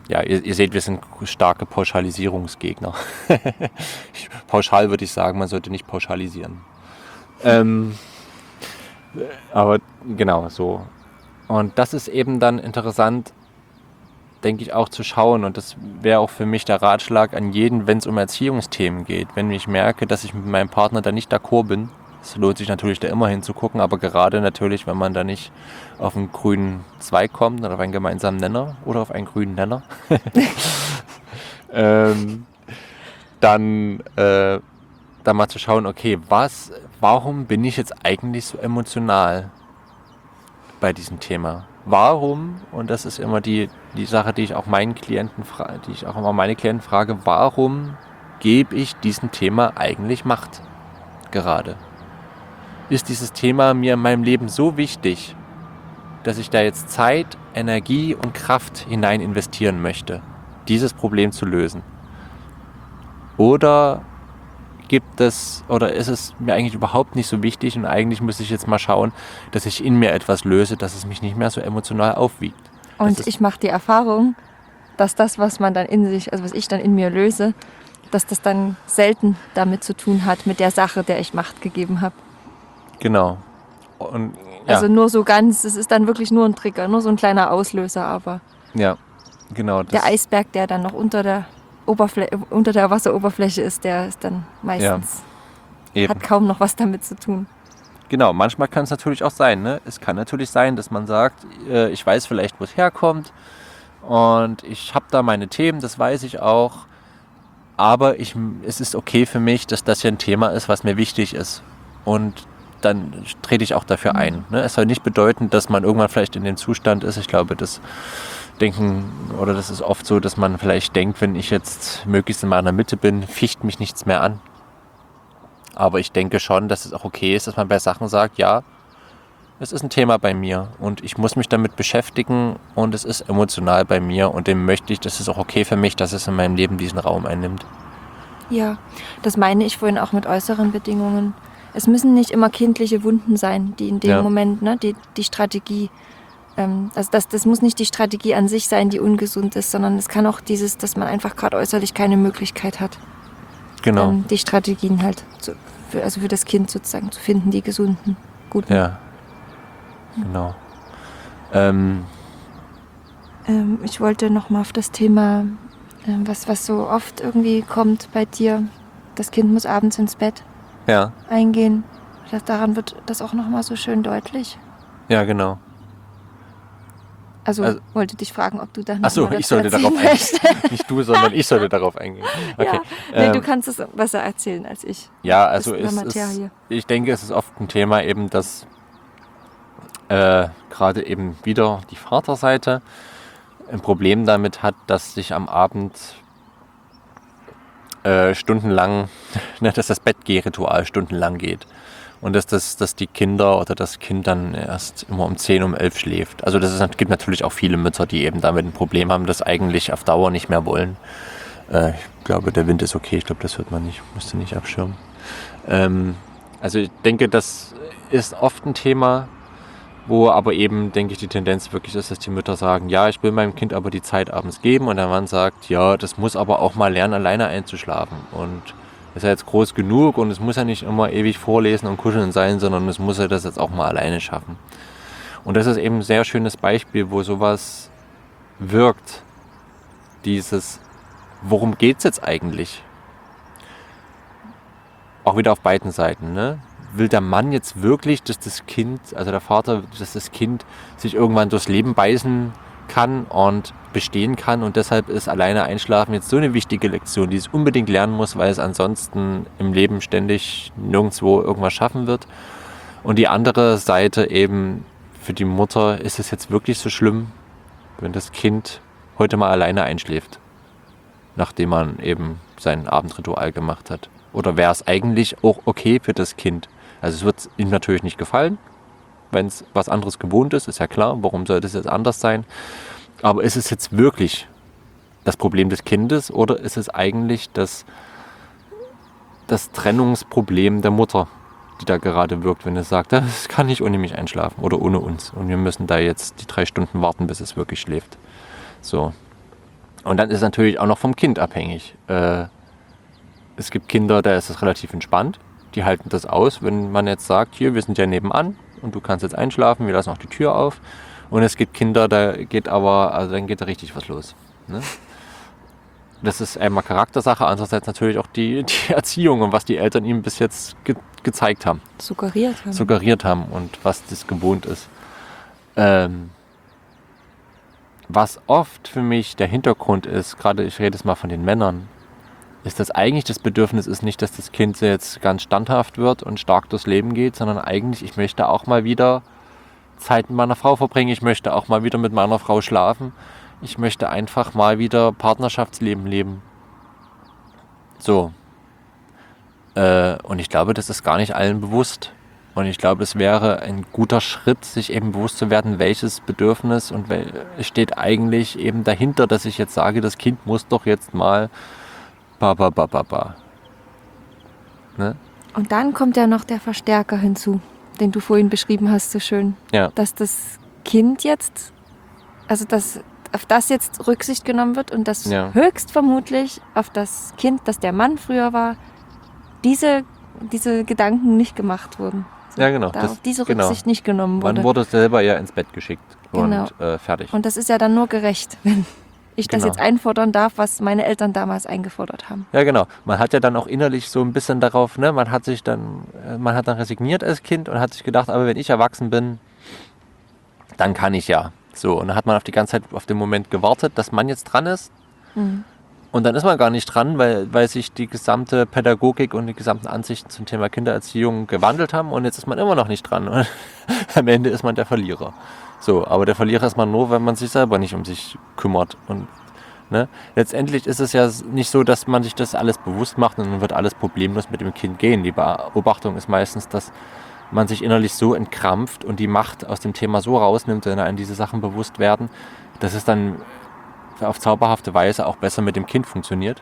ja, ihr, ihr seht, wir sind starke Pauschalisierungsgegner. Pauschal würde ich sagen, man sollte nicht pauschalisieren. Ähm, aber genau so. Und das ist eben dann interessant, denke ich, auch zu schauen. Und das wäre auch für mich der Ratschlag an jeden, wenn es um Erziehungsthemen geht. Wenn ich merke, dass ich mit meinem Partner da nicht d'accord bin, es lohnt sich natürlich da immer hinzugucken, aber gerade natürlich, wenn man da nicht auf einen grünen Zweig kommt oder auf einen gemeinsamen Nenner oder auf einen grünen Nenner, ähm, dann, äh, dann mal zu schauen, okay, was, warum bin ich jetzt eigentlich so emotional bei diesem Thema? Warum, und das ist immer die, die Sache, die ich auch meinen Klienten frage, die ich auch immer meine Klienten frage, warum gebe ich diesem Thema eigentlich Macht gerade? Ist dieses Thema mir in meinem Leben so wichtig, dass ich da jetzt Zeit, Energie und Kraft hinein investieren möchte, dieses Problem zu lösen? Oder gibt es, oder ist es mir eigentlich überhaupt nicht so wichtig und eigentlich müsste ich jetzt mal schauen, dass ich in mir etwas löse, dass es mich nicht mehr so emotional aufwiegt? Und ich mache die Erfahrung, dass das, was man dann in sich, also was ich dann in mir löse, dass das dann selten damit zu tun hat, mit der Sache, der ich Macht gegeben habe. Genau. Und, ja. Also nur so ganz, es ist dann wirklich nur ein Trigger, nur so ein kleiner Auslöser, aber ja, genau. Das der Eisberg, der dann noch unter der Oberfläche, unter der Wasseroberfläche ist, der ist dann meistens, ja, hat kaum noch was damit zu tun. Genau, manchmal kann es natürlich auch sein, ne? Es kann natürlich sein, dass man sagt, äh, ich weiß vielleicht, wo es herkommt und ich habe da meine Themen, das weiß ich auch, aber ich, es ist okay für mich, dass das hier ein Thema ist, was mir wichtig ist und dann trete ich auch dafür ein. Ne? Es soll nicht bedeuten, dass man irgendwann vielleicht in dem Zustand ist. Ich glaube, das denken, oder das ist oft so, dass man vielleicht denkt, wenn ich jetzt möglichst in meiner Mitte bin, ficht mich nichts mehr an. Aber ich denke schon, dass es auch okay ist, dass man bei Sachen sagt, ja, es ist ein Thema bei mir und ich muss mich damit beschäftigen und es ist emotional bei mir und dem möchte ich, das ist auch okay für mich, dass es in meinem Leben diesen Raum einnimmt. Ja, das meine ich vorhin auch mit äußeren Bedingungen. Es müssen nicht immer kindliche Wunden sein, die in dem Ja. Moment, ne, die, die Strategie, ähm, also das, das muss nicht die Strategie an sich sein, die ungesund ist, sondern es kann auch dieses, dass man einfach gerade äußerlich keine Möglichkeit hat, Genau. ähm, die Strategien halt, zu, für, also für das Kind sozusagen zu finden, die gesunden, guten. Ja, genau. Ähm, Ähm, ich wollte noch mal auf das Thema, ähm, was, was so oft irgendwie kommt bei dir, das Kind muss abends ins Bett, ja, eingehen. Das, daran wird das auch noch mal so schön deutlich. ja, genau. Also, Also- wollte dich fragen, ob du da noch Achso, mal ich dazu sollte darauf erzählen eingehen. möchtest. Nicht du, sondern ich sollte darauf eingehen. Okay. Ja. Nee, Ähm, du kannst es besser erzählen als ich. Ja, also Bist in es der ist, Materie. ich denke, es ist oft ein Thema eben, dass äh, gerade eben wieder die Vaterseite ein Problem damit hat, dass sich am Abend äh, stundenlang, ne, dass das Bettgehritual stundenlang geht. Und dass, das, dass die Kinder oder das Kind dann erst immer um zehn, um elf schläft. Also das ist, gibt natürlich auch viele Mütter, die eben damit ein Problem haben, das eigentlich auf Dauer nicht mehr wollen. Äh, ich glaube, der Wind ist okay. Ich glaube, das hört man nicht. Müsste nicht abschirmen. Ähm, also ich denke, das ist oft ein Thema, wo aber eben, denke ich, die Tendenz wirklich ist, dass die Mütter sagen, ja, ich will meinem Kind aber die Zeit abends geben. Und der Mann sagt, ja, das muss aber auch mal lernen, alleine einzuschlafen. Und ist ja jetzt groß genug und es muss ja nicht immer ewig vorlesen und kuscheln sein, sondern es muss ja das jetzt auch mal alleine schaffen. Und das ist eben ein sehr schönes Beispiel, wo sowas wirkt. Dieses, worum geht es jetzt eigentlich? Auch wieder auf beiden Seiten, ne? Will der Mann jetzt wirklich, dass das Kind, also der Vater, dass das Kind sich irgendwann durchs Leben beißen kann und bestehen kann und deshalb ist alleine einschlafen jetzt so eine wichtige Lektion, die es unbedingt lernen muss, weil es ansonsten im Leben ständig nirgendwo irgendwas schaffen wird. Und die andere Seite eben, für die Mutter ist es jetzt wirklich so schlimm, wenn das Kind heute mal alleine einschläft, nachdem man eben sein Abendritual gemacht hat. Oder wäre es eigentlich auch okay für das Kind? Also es wird ihm natürlich nicht gefallen, wenn es was anderes gewohnt ist, ist ja klar, warum sollte es jetzt anders sein? Aber ist es jetzt wirklich das Problem des Kindes oder ist es eigentlich das, das Trennungsproblem der Mutter, die da gerade wirkt, wenn es sagt, das kann nicht ohne mich einschlafen oder ohne uns und wir müssen da jetzt die drei Stunden warten, bis es wirklich schläft. So. Und dann ist es natürlich auch noch vom Kind abhängig. Äh, es gibt Kinder, da ist es relativ entspannt. Die halten das aus, wenn man jetzt sagt, hier, wir sind ja nebenan und du kannst jetzt einschlafen, wir lassen auch die Tür auf. Und es gibt Kinder, da geht aber, also dann geht da richtig was los. Ne? Das ist einmal Charaktersache, andererseits natürlich auch die, die Erziehung und was die Eltern ihm bis jetzt ge- gezeigt haben. Suggeriert haben. Suggeriert haben und was das gewohnt ist. Ähm, was oft für mich der Hintergrund ist, gerade ich rede jetzt mal von den Männern, ist, dass eigentlich das Bedürfnis ist nicht, dass das Kind jetzt ganz standhaft wird und stark durchs Leben geht, sondern eigentlich, ich möchte auch mal wieder Zeit mit meiner Frau verbringen, ich möchte auch mal wieder mit meiner Frau schlafen, ich möchte einfach mal wieder Partnerschaftsleben leben. So. Äh, und ich glaube, das ist gar nicht allen bewusst. Und ich glaube, es wäre ein guter Schritt, sich eben bewusst zu werden, welches Bedürfnis und wel- steht eigentlich eben dahinter, dass ich jetzt sage, das Kind muss doch jetzt mal ba ba ba ba ba. Ne? Und dann kommt ja noch der Verstärker hinzu, den du vorhin beschrieben hast, so schön. Ja. Dass das Kind jetzt, also dass auf das jetzt Rücksicht genommen wird und dass Ja. höchstvermutlich auf das Kind, das der Mann früher war, diese, diese Gedanken nicht gemacht wurden. So, Ja, genau. Da Das- auf diese genau. Rücksicht nicht genommen wurde. Man wurde selber ja ins Bett geschickt Genau. und äh, fertig. Und das ist ja dann nur gerecht, wenn ich das Genau. jetzt einfordern darf, was meine Eltern damals eingefordert haben. Ja, genau. Man hat ja dann auch innerlich so ein bisschen darauf, ne, man hat sich dann, äh, man hat dann resigniert als Kind und hat sich gedacht, aber wenn ich erwachsen bin, dann kann ich ja. So, und dann hat man auf die ganze Zeit auf den Moment gewartet, dass man jetzt dran ist. Mhm. Und dann ist man gar nicht dran, weil, weil sich die gesamte Pädagogik und die gesamten Ansichten zum Thema Kindererziehung gewandelt haben und jetzt ist man immer noch nicht dran. Und am Ende ist man der Verlierer. So, aber der Verlierer ist man nur, wenn man sich selber nicht um sich kümmert. Und ne, letztendlich ist es ja nicht so, dass man sich das alles bewusst macht und dann wird alles problemlos mit dem Kind gehen. Die Beobachtung ist meistens, dass man sich innerlich so entkrampft und die Macht aus dem Thema so rausnimmt, wenn einem diese Sachen bewusst werden, dass es dann auf zauberhafte Weise auch besser mit dem Kind funktioniert.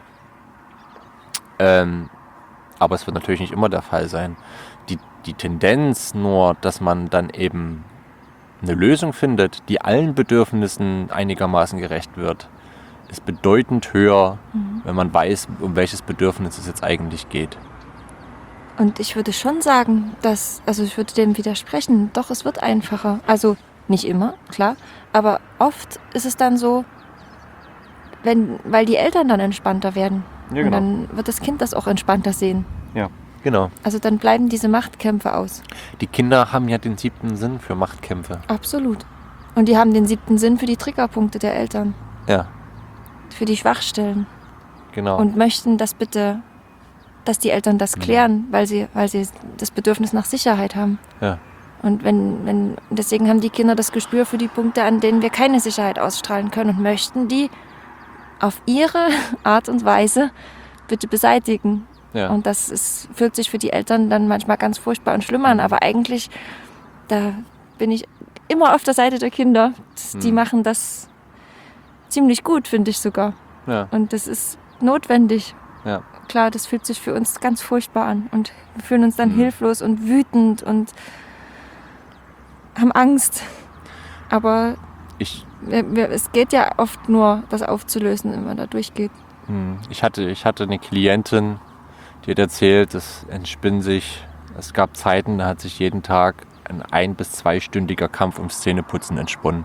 Ähm, aber es wird natürlich nicht immer der Fall sein. Die, die Tendenz nur, dass man dann eben eine Lösung findet, die allen Bedürfnissen einigermaßen gerecht wird, ist bedeutend höher, Mhm. wenn man weiß, um welches Bedürfnis es jetzt eigentlich geht. Und ich würde schon sagen, dass, also ich würde dem widersprechen, doch, es wird einfacher. Also nicht immer, klar, aber oft ist es dann so, wenn, weil die Eltern dann entspannter werden. Ja, Und genau. dann wird das Kind das auch entspannter sehen. Ja, genau. Also dann bleiben diese Machtkämpfe aus. Die Kinder haben ja den siebten Sinn für Machtkämpfe. Absolut. Und die haben den siebten Sinn für die Triggerpunkte der Eltern, Ja, für die Schwachstellen. genau. Und möchten das bitte, dass die Eltern das klären, weil sie, weil sie das Bedürfnis nach Sicherheit haben. ja. Und wenn, wenn, deswegen haben die Kinder das Gespür für die Punkte, an denen wir keine Sicherheit ausstrahlen können und möchten die auf ihre Art und Weise bitte beseitigen. Ja. Und das ist, fühlt sich für die Eltern dann manchmal ganz furchtbar und schlimm an. Aber eigentlich, da bin ich immer auf der Seite der Kinder. Die Hm. machen das ziemlich gut, finde ich sogar. Ja, Und das ist notwendig. ja. Klar, das fühlt sich für uns ganz furchtbar an. Und wir fühlen uns dann Hm. hilflos und wütend und haben Angst. Aber Ich, wir, wir, es geht ja oft nur, das aufzulösen, wenn man da durchgeht. hm, ich, hatte, ich hatte eine Klientin, die hat erzählt, es entspinnt sich, es gab Zeiten, da hat sich jeden Tag ein ein- bis zweistündiger Kampf ums Zähneputzen entsponnen.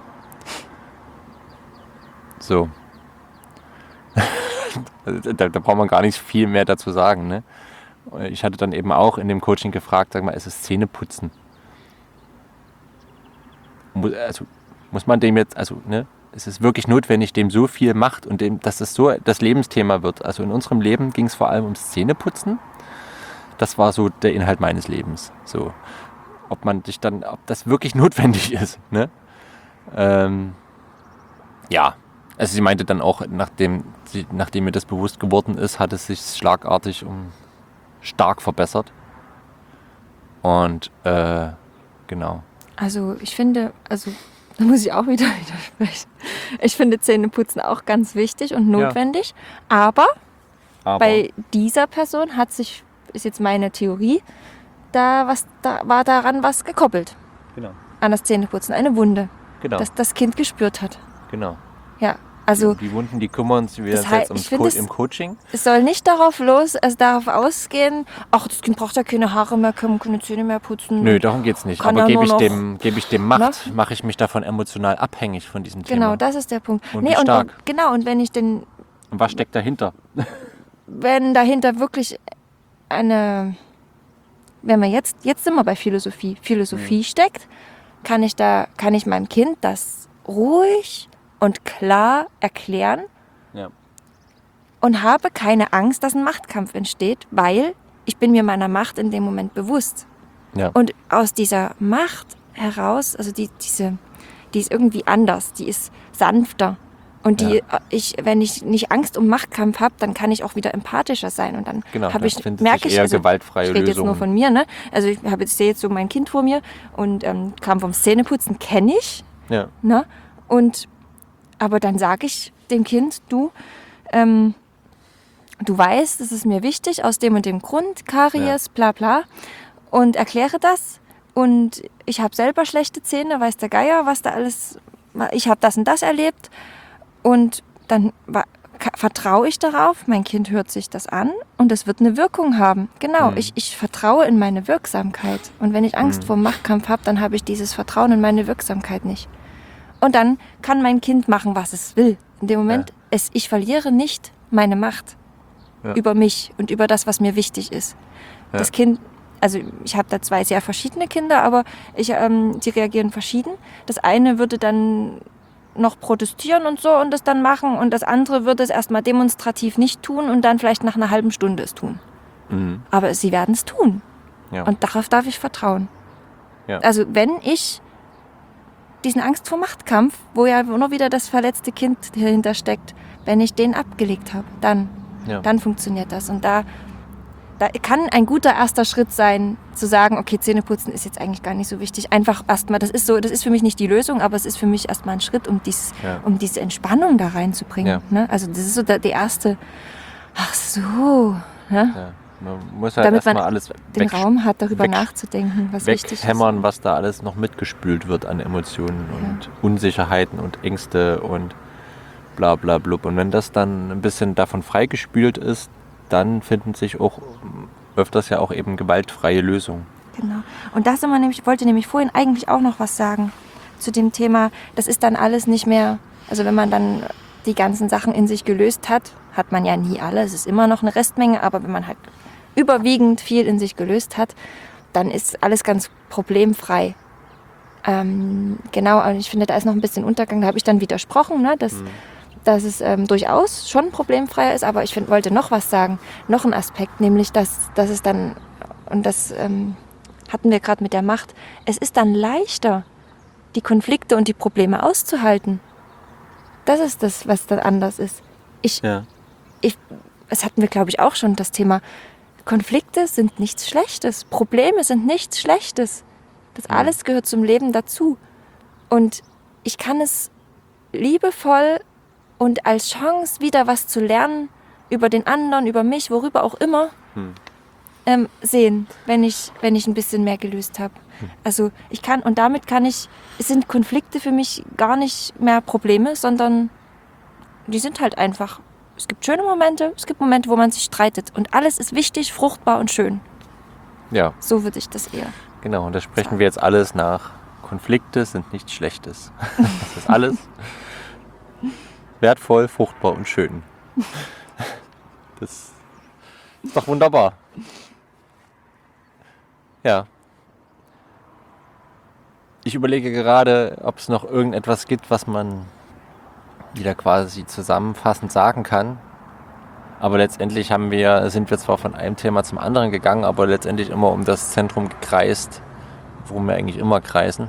So. da, da braucht man gar nicht viel mehr dazu sagen. Ne? Ich hatte dann eben auch in dem Coaching gefragt, sag mal, ist es Zähneputzen? Mu- Also muss man dem jetzt, also ne, es ist wirklich notwendig, dem so viel Macht und dem, dass es so das Lebensthema wird. Also in unserem Leben ging es vor allem ums Zähneputzen. Das war so der Inhalt meines Lebens. So, ob man sich dann, ob das wirklich notwendig ist. Ne? Ähm, ja, also sie meinte dann auch, nachdem, sie, nachdem mir das bewusst geworden ist, hat es sich schlagartig um stark verbessert. Und äh, genau. Also ich finde, also da muss ich auch wieder widersprechen. Ich finde Zähneputzen auch ganz wichtig und notwendig. Aber, Aber bei dieser Person hat sich, ist jetzt meine Theorie, da was da war daran was gekoppelt genau, an das Zähneputzen, eine Wunde, genau, dass das Kind gespürt hat. genau. Ja, Also Die Wunden, die kümmern uns wie das das hei- jetzt im, ich find Co es- im Coaching. es soll nicht darauf los, also darauf ausgehen, ach, das Kind braucht ja keine Haare mehr, kann keine Zähne mehr putzen. Nö, darum geht's nicht. Kann Aber er gebe nur ich, noch- dem, gebe ich dem Macht, mache ich mich davon emotional abhängig von diesem Genau, Thema. das ist der Punkt. Und nee, wie und, stark. und genau, und wenn ich den, Und was steckt dahinter? wenn dahinter wirklich eine, wenn wir jetzt, jetzt sind wir bei Philosophie, Philosophie Mhm. steckt, kann ich da, kann ich meinem Kind das ruhig und klar erklären Ja. und habe keine Angst, dass ein Machtkampf entsteht, weil ich bin mir meiner Macht in dem Moment bewusst. Ja. Und aus dieser Macht heraus, also die, diese, die ist irgendwie anders, die ist sanfter. Und die, Ja. ich, wenn ich nicht Angst um Machtkampf habe, dann kann ich auch wieder empathischer sein. Und dann Genau, habe dann ich, findet merke sich ich, eher also, gewaltfreie ich rede jetzt nur Lösungen. von mir, ne? Also ich habe jetzt, sehe jetzt so mein Kind vor mir und ähm, kam vom Zähneputzen, kenne ich. Ja. Ne? Und, aber dann sage ich dem Kind, du, ähm, du weißt, das ist mir wichtig, aus dem und dem Grund, Karies, bla bla, und erkläre das. Und ich habe selber schlechte Zähne, weiß der Geier, was da alles, ich habe das und das erlebt. Und dann wa- ka- vertraue ich darauf, mein Kind hört sich das an und es wird eine Wirkung haben. Genau, Mhm. ich, ich vertraue in meine Wirksamkeit. Und wenn ich Angst Mhm. vor dem Machtkampf habe, dann habe ich dieses Vertrauen in meine Wirksamkeit nicht. Und dann kann mein Kind machen, was es will. In dem Moment, Ja. es, ich verliere nicht meine Macht Ja. über mich und über das, was mir wichtig ist. Ja. Das Kind, also ich habe da zwei sehr verschiedene Kinder, aber ich, ähm, die reagieren verschieden. Das eine würde dann noch protestieren und so und das dann machen und das andere würde es erstmal demonstrativ nicht tun und dann vielleicht nach einer halben Stunde es tun. Mhm. Aber sie werden es tun. Ja. Und darauf darf ich vertrauen. Ja. Also wenn ich diesen Angst vor Machtkampf, wo ja nur wieder das verletzte Kind dahinter steckt, wenn ich den abgelegt habe, dann, Ja. dann funktioniert das. Und da, da kann ein guter erster Schritt sein, zu sagen, okay, Zähneputzen ist jetzt eigentlich gar nicht so wichtig. Einfach erstmal, das ist so, das ist für mich nicht die Lösung, aber es ist für mich erstmal ein Schritt, um, dies, Ja. um diese Entspannung da reinzubringen. Ja. Ne? Also das ist so der, der erste, ach so, ne? Ja. Man muss halt Damit man erstmal alles den weg, Raum hat, darüber weg- nachzudenken, was wichtig ist. weghämmern, was da alles noch mitgespült wird an Emotionen und Unsicherheiten und Ängste und bla bla blub. Und wenn das dann ein bisschen davon freigespült ist, dann finden sich auch öfters ja auch eben gewaltfreie Lösungen. Genau. Und das immer nämlich, ich wollte nämlich vorhin eigentlich auch noch was sagen zu dem Thema, das ist dann alles nicht mehr, also wenn man dann die ganzen Sachen in sich gelöst hat, hat man ja nie alle, es ist immer noch eine Restmenge, aber wenn man halt überwiegend viel in sich gelöst hat, dann ist alles ganz problemfrei. Ähm, genau, und ich finde, da ist noch ein bisschen Untergang, da habe ich dann widersprochen, ne, dass, dass es ähm, durchaus schon problemfreier ist, aber ich find, wollte noch was sagen, noch einen Aspekt, nämlich, dass, dass es dann, und das ähm, hatten wir gerade mit der Macht, es ist dann leichter, die Konflikte und die Probleme auszuhalten. Das ist das, was dann anders ist. Ich, Ja. ich, das hatten wir, glaube ich, auch schon, das Thema, Konflikte sind nichts Schlechtes, Probleme sind nichts Schlechtes. Das Mhm. alles gehört zum Leben dazu. Und ich kann es liebevoll und als Chance, wieder was zu lernen über den anderen, über mich, worüber auch immer, Hm. ähm, sehen, wenn ich, wenn ich ein bisschen mehr gelöst habe. Also ich kann, und damit kann ich, es sind Konflikte für mich gar nicht mehr Probleme, sondern die sind halt einfach, es gibt schöne Momente, es gibt Momente, wo man sich streitet und alles ist wichtig, fruchtbar und schön. Ja, So würde ich das eher. genau. Und das sprechen wir jetzt alles nach. Konflikte sind nichts Schlechtes. Das ist alles wertvoll, fruchtbar und schön. Das ist doch wunderbar. Ja. Ich überlege gerade, ob es noch irgendetwas gibt, was man wieder quasi zusammenfassend sagen kann. Aber letztendlich haben wir, sind wir zwar von einem Thema zum anderen gegangen, aber letztendlich immer um das Zentrum gekreist, worum wir eigentlich immer kreisen.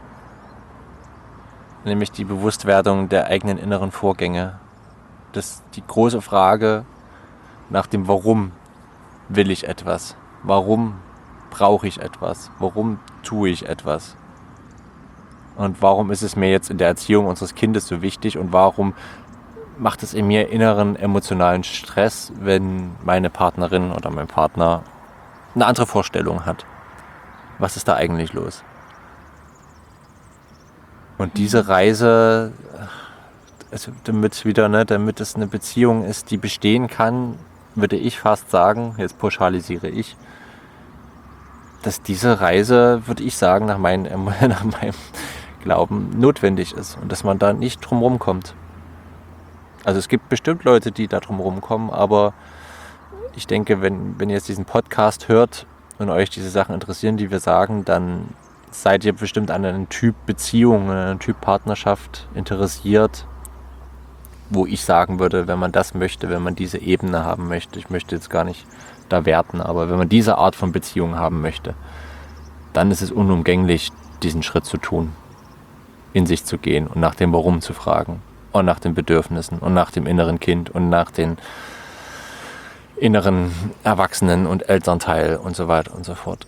Nämlich die Bewusstwerdung der eigenen inneren Vorgänge. Das ist die große Frage nach dem Warum will ich etwas? Warum brauche ich etwas? Warum tue ich etwas? Und warum ist es mir jetzt in der Erziehung unseres Kindes so wichtig und warum macht es in mir inneren emotionalen Stress, wenn meine Partnerin oder mein Partner eine andere Vorstellung hat? Was ist da eigentlich los? Und diese Reise also damit wieder, ne, damit es eine Beziehung ist, die bestehen kann, würde ich fast sagen, jetzt pauschalisiere ich, dass diese Reise, würde ich sagen, nach, mein, nach meinem Glauben notwendig ist und dass man da nicht drum rumkommt. Also es gibt bestimmt Leute, die da drum rumkommen, aber ich denke, wenn, wenn ihr jetzt diesen Podcast hört und euch diese Sachen interessieren, die wir sagen, dann seid ihr bestimmt an einem Typ Beziehung, an einem Typ Partnerschaft interessiert, wo ich sagen würde, wenn man das möchte, wenn man diese Ebene haben möchte, ich möchte jetzt gar nicht da werten, aber wenn man diese Art von Beziehung haben möchte, dann ist es unumgänglich, diesen Schritt zu tun, in sich zu gehen und nach dem Warum zu fragen und nach den Bedürfnissen und nach dem inneren Kind und nach den inneren Erwachsenen und Elternteil und so weiter und so fort.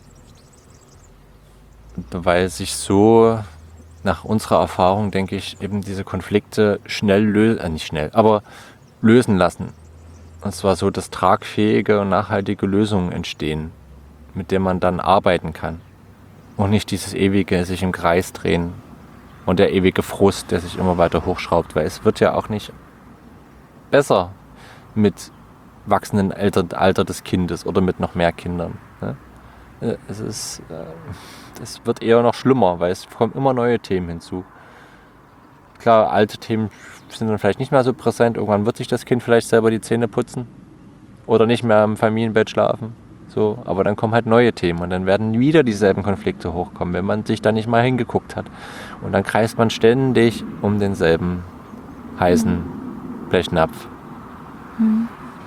Weil sich so nach unserer Erfahrung, denke ich, eben diese Konflikte schnell lösen, äh nicht schnell, aber lösen lassen. Und zwar so, dass tragfähige und nachhaltige Lösungen entstehen, mit denen man dann arbeiten kann. Und nicht dieses ewige sich im Kreis drehen und der ewige Frust, der sich immer weiter hochschraubt. Weil es wird ja auch nicht besser mit wachsendem Alter des Kindes oder mit noch mehr Kindern. Ne? Es ist, es wird eher noch schlimmer, weil es kommen immer neue Themen hinzu. Klar, alte Themen sind dann vielleicht nicht mehr so präsent. Irgendwann wird sich das Kind vielleicht selber die Zähne putzen oder nicht mehr im Familienbett schlafen. So, aber dann kommen halt neue Themen und dann werden wieder dieselben Konflikte hochkommen, wenn man sich da nicht mal hingeguckt hat. Und dann kreist man ständig um denselben heißen Blechnapf. Mhm.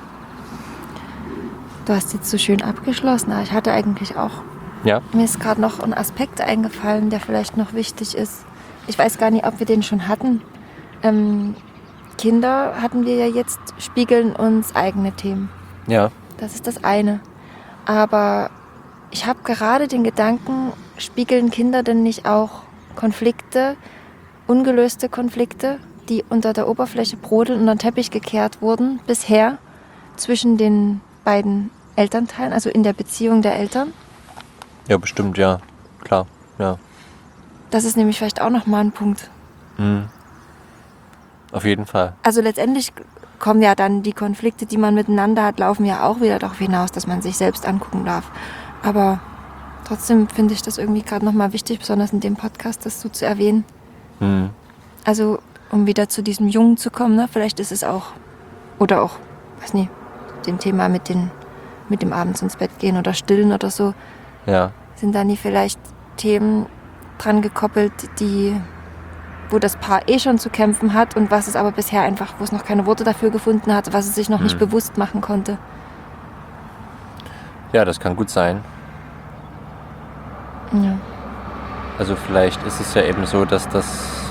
Du hast jetzt so schön abgeschlossen, aber ich hatte eigentlich auch, ja? Mir ist gerade noch ein Aspekt eingefallen, der vielleicht noch wichtig ist. Ich weiß gar nicht, ob wir den schon hatten. Ähm, Kinder hatten wir ja jetzt, spiegeln uns eigene Themen. Ja. Das ist das eine. Aber ich habe gerade den Gedanken, spiegeln Kinder denn nicht auch Konflikte, ungelöste Konflikte, die unter der Oberfläche brodeln und unter den Teppich gekehrt wurden, bisher zwischen den beiden Elternteilen, also in der Beziehung der Eltern? Ja, bestimmt, ja. Klar, ja. Das ist nämlich vielleicht auch nochmal ein Punkt. Mhm. Auf jeden Fall. Also letztendlich kommen ja dann die Konflikte, die man miteinander hat, laufen ja auch wieder darauf hinaus, dass man sich selbst angucken darf. Aber trotzdem finde ich das irgendwie gerade nochmal wichtig, besonders in dem Podcast, das so zu erwähnen. Mhm. Also, um wieder zu diesem Jungen zu kommen, ne? Vielleicht ist es auch, oder auch, weiß nicht, dem Thema mit, den, mit dem abends ins Bett gehen oder stillen oder so, ja. Sind da nie vielleicht Themen dran gekoppelt, die, wo das Paar eh schon zu kämpfen hat und was es aber bisher einfach, wo es noch keine Worte dafür gefunden hat, was es sich noch hm. nicht bewusst machen konnte? Ja, das kann gut sein. Ja. Also vielleicht ist es ja eben so, dass das,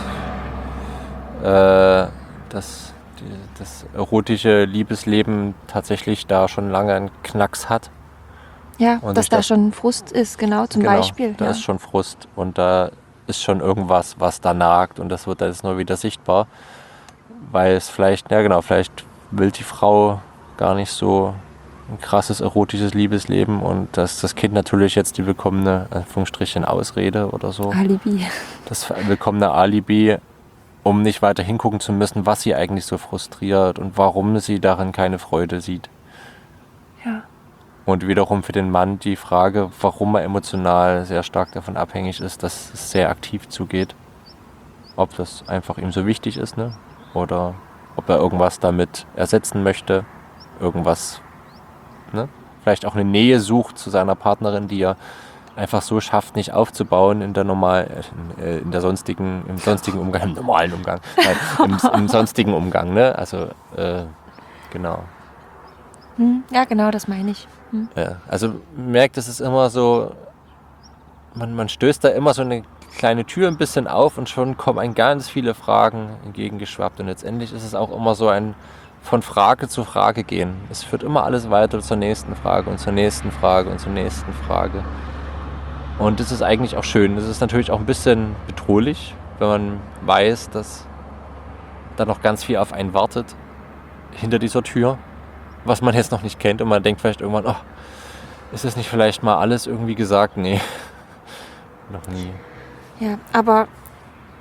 äh, dass die, das erotische Liebesleben tatsächlich da schon lange einen Knacks hat. Ja, und dass da das, schon Frust ist, genau, zum genau, Beispiel. Da ja. ist schon Frust und da ist schon irgendwas, was da nagt und das wird da jetzt nur wieder sichtbar, weil es vielleicht, ja genau, vielleicht will die Frau gar nicht so ein krasses erotisches Liebesleben und dass das Kind natürlich jetzt die willkommene, Anführungsstrichen, Ausrede oder so. Alibi. Das willkommene Alibi, um nicht weiter hingucken zu müssen, was sie eigentlich so frustriert und warum sie darin keine Freude sieht. Ja. Und wiederum für den Mann die Frage, warum er emotional sehr stark davon abhängig ist, dass es sehr aktiv zugeht. Ob das einfach ihm so wichtig ist, ne? Oder ob er irgendwas damit ersetzen möchte, irgendwas, ne? Vielleicht auch eine Nähe sucht zu seiner Partnerin, die er einfach so schafft, nicht aufzubauen in der normal, äh, in der sonstigen, im sonstigen Umgang, im normalen Umgang, nein, im, im sonstigen Umgang, ne? Also, äh, genau. Hm, ja, genau, das meine ich. Hm. Ja, also merkt, es ist immer so, man, man stößt da immer so eine kleine Tür ein bisschen auf und schon kommen ein ganz viele Fragen entgegengeschwappt und letztendlich ist es auch immer so ein von Frage zu Frage gehen. Es führt immer alles weiter zur nächsten Frage und zur nächsten Frage und zur nächsten Frage. Und das ist eigentlich auch schön. Das ist natürlich auch ein bisschen bedrohlich, wenn man weiß, dass da noch ganz viel auf einen wartet hinter dieser Tür, was man jetzt noch nicht kennt und man denkt vielleicht irgendwann, oh, ist das nicht vielleicht mal alles irgendwie gesagt? Nee, noch nie. Ja, aber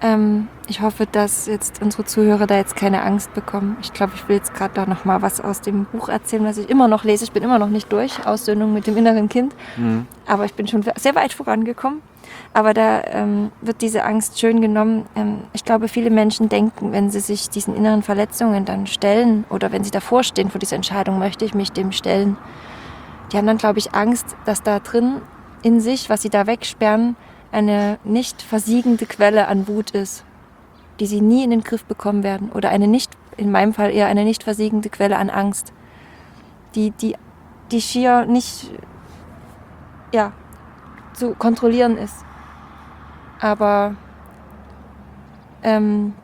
Ähm, ich hoffe, dass jetzt unsere Zuhörer da jetzt keine Angst bekommen. Ich glaube, ich will jetzt gerade da noch mal was aus dem Buch erzählen, was ich immer noch lese. Ich bin immer noch nicht durch, Aussöhnung mit dem inneren Kind. Mhm. Aber ich bin schon sehr weit vorangekommen. Aber da ähm, wird diese Angst schön genommen. Ähm, ich glaube, viele Menschen denken, wenn sie sich diesen inneren Verletzungen dann stellen oder wenn sie davor stehen vor dieser Entscheidung, möchte ich mich dem stellen. Die haben dann, glaube ich, Angst, dass da drin in sich, was sie da wegsperren, eine nicht versiegende Quelle an Wut ist, die sie nie in den Griff bekommen werden. Oder eine nicht, in meinem Fall eher eine nicht versiegende Quelle an Angst, die, die, die schier nicht ja, zu kontrollieren ist. Aber, ähm,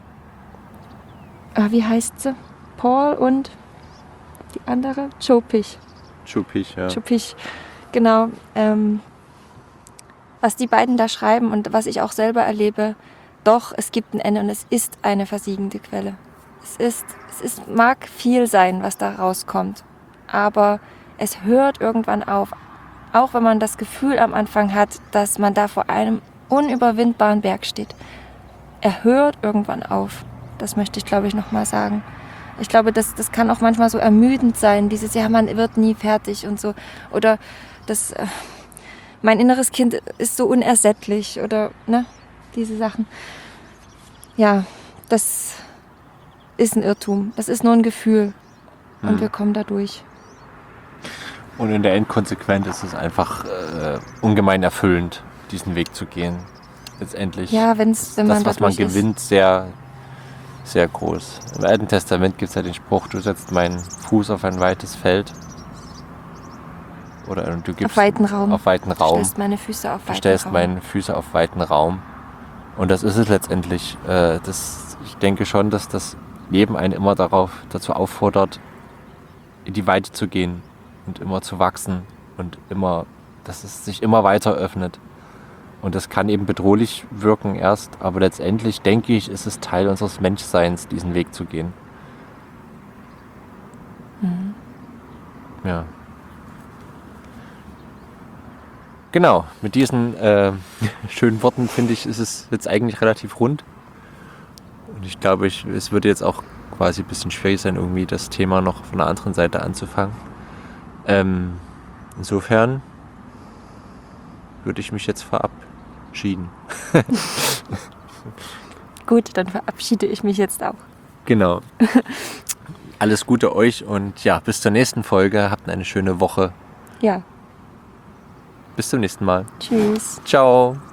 ah, wie heißt sie? Paul und die andere? Joe Pich. Joe Pich, ja. Joe Pich, genau. Ähm, was die beiden da schreiben und was ich auch selber erlebe, doch, es gibt ein Ende und es ist eine versiegende Quelle. Es ist, es ist, mag viel sein, was da rauskommt, aber es hört irgendwann auf. Auch wenn man das Gefühl am Anfang hat, dass man da vor einem unüberwindbaren Berg steht. Er hört irgendwann auf. Das möchte ich, glaube ich, nochmal sagen. Ich glaube, das, das kann auch manchmal so ermüdend sein, dieses, ja, man wird nie fertig und so. Oder das... Äh, mein inneres Kind ist so unersättlich oder ne, diese Sachen. Ja, das ist ein Irrtum. Das ist nur ein Gefühl. Und Hm. wir kommen da durch. Und in der Endkonsequenz ist es einfach äh, ungemein erfüllend, diesen Weg zu gehen. Letztendlich. Ja, wenn's, wenn man das, was man dadurch gewinnt, sehr, sehr groß. Im Alten Testament gibt es ja den Spruch, du setzt meinen Fuß auf ein weites Feld. Oder du gibst auf weiten Raum. auf weiten Du Raum. stellst meine Füße auf Du weiten stellst Raum. meine Füße auf weiten Raum. Und das ist es letztendlich. Äh, das, ich denke schon, dass das Leben einen immer darauf, dazu auffordert, in die Weite zu gehen und immer zu wachsen und immer, dass es sich immer weiter öffnet. Und das kann eben bedrohlich wirken erst, aber letztendlich denke ich, ist es Teil unseres Menschseins, diesen Weg zu gehen. Mhm. Ja. Genau, mit diesen äh, schönen Worten, finde ich, ist es jetzt eigentlich relativ rund. Und ich glaube, ich, es würde jetzt auch quasi ein bisschen schwierig sein, irgendwie das Thema noch von der anderen Seite anzufangen. Ähm, insofern würde ich mich jetzt verabschieden. Gut, dann verabschiede ich mich jetzt auch. Genau. Alles Gute euch und ja, bis zur nächsten Folge. Habt eine schöne Woche. Ja, Bis zum nächsten Mal. tschüss. Ciao.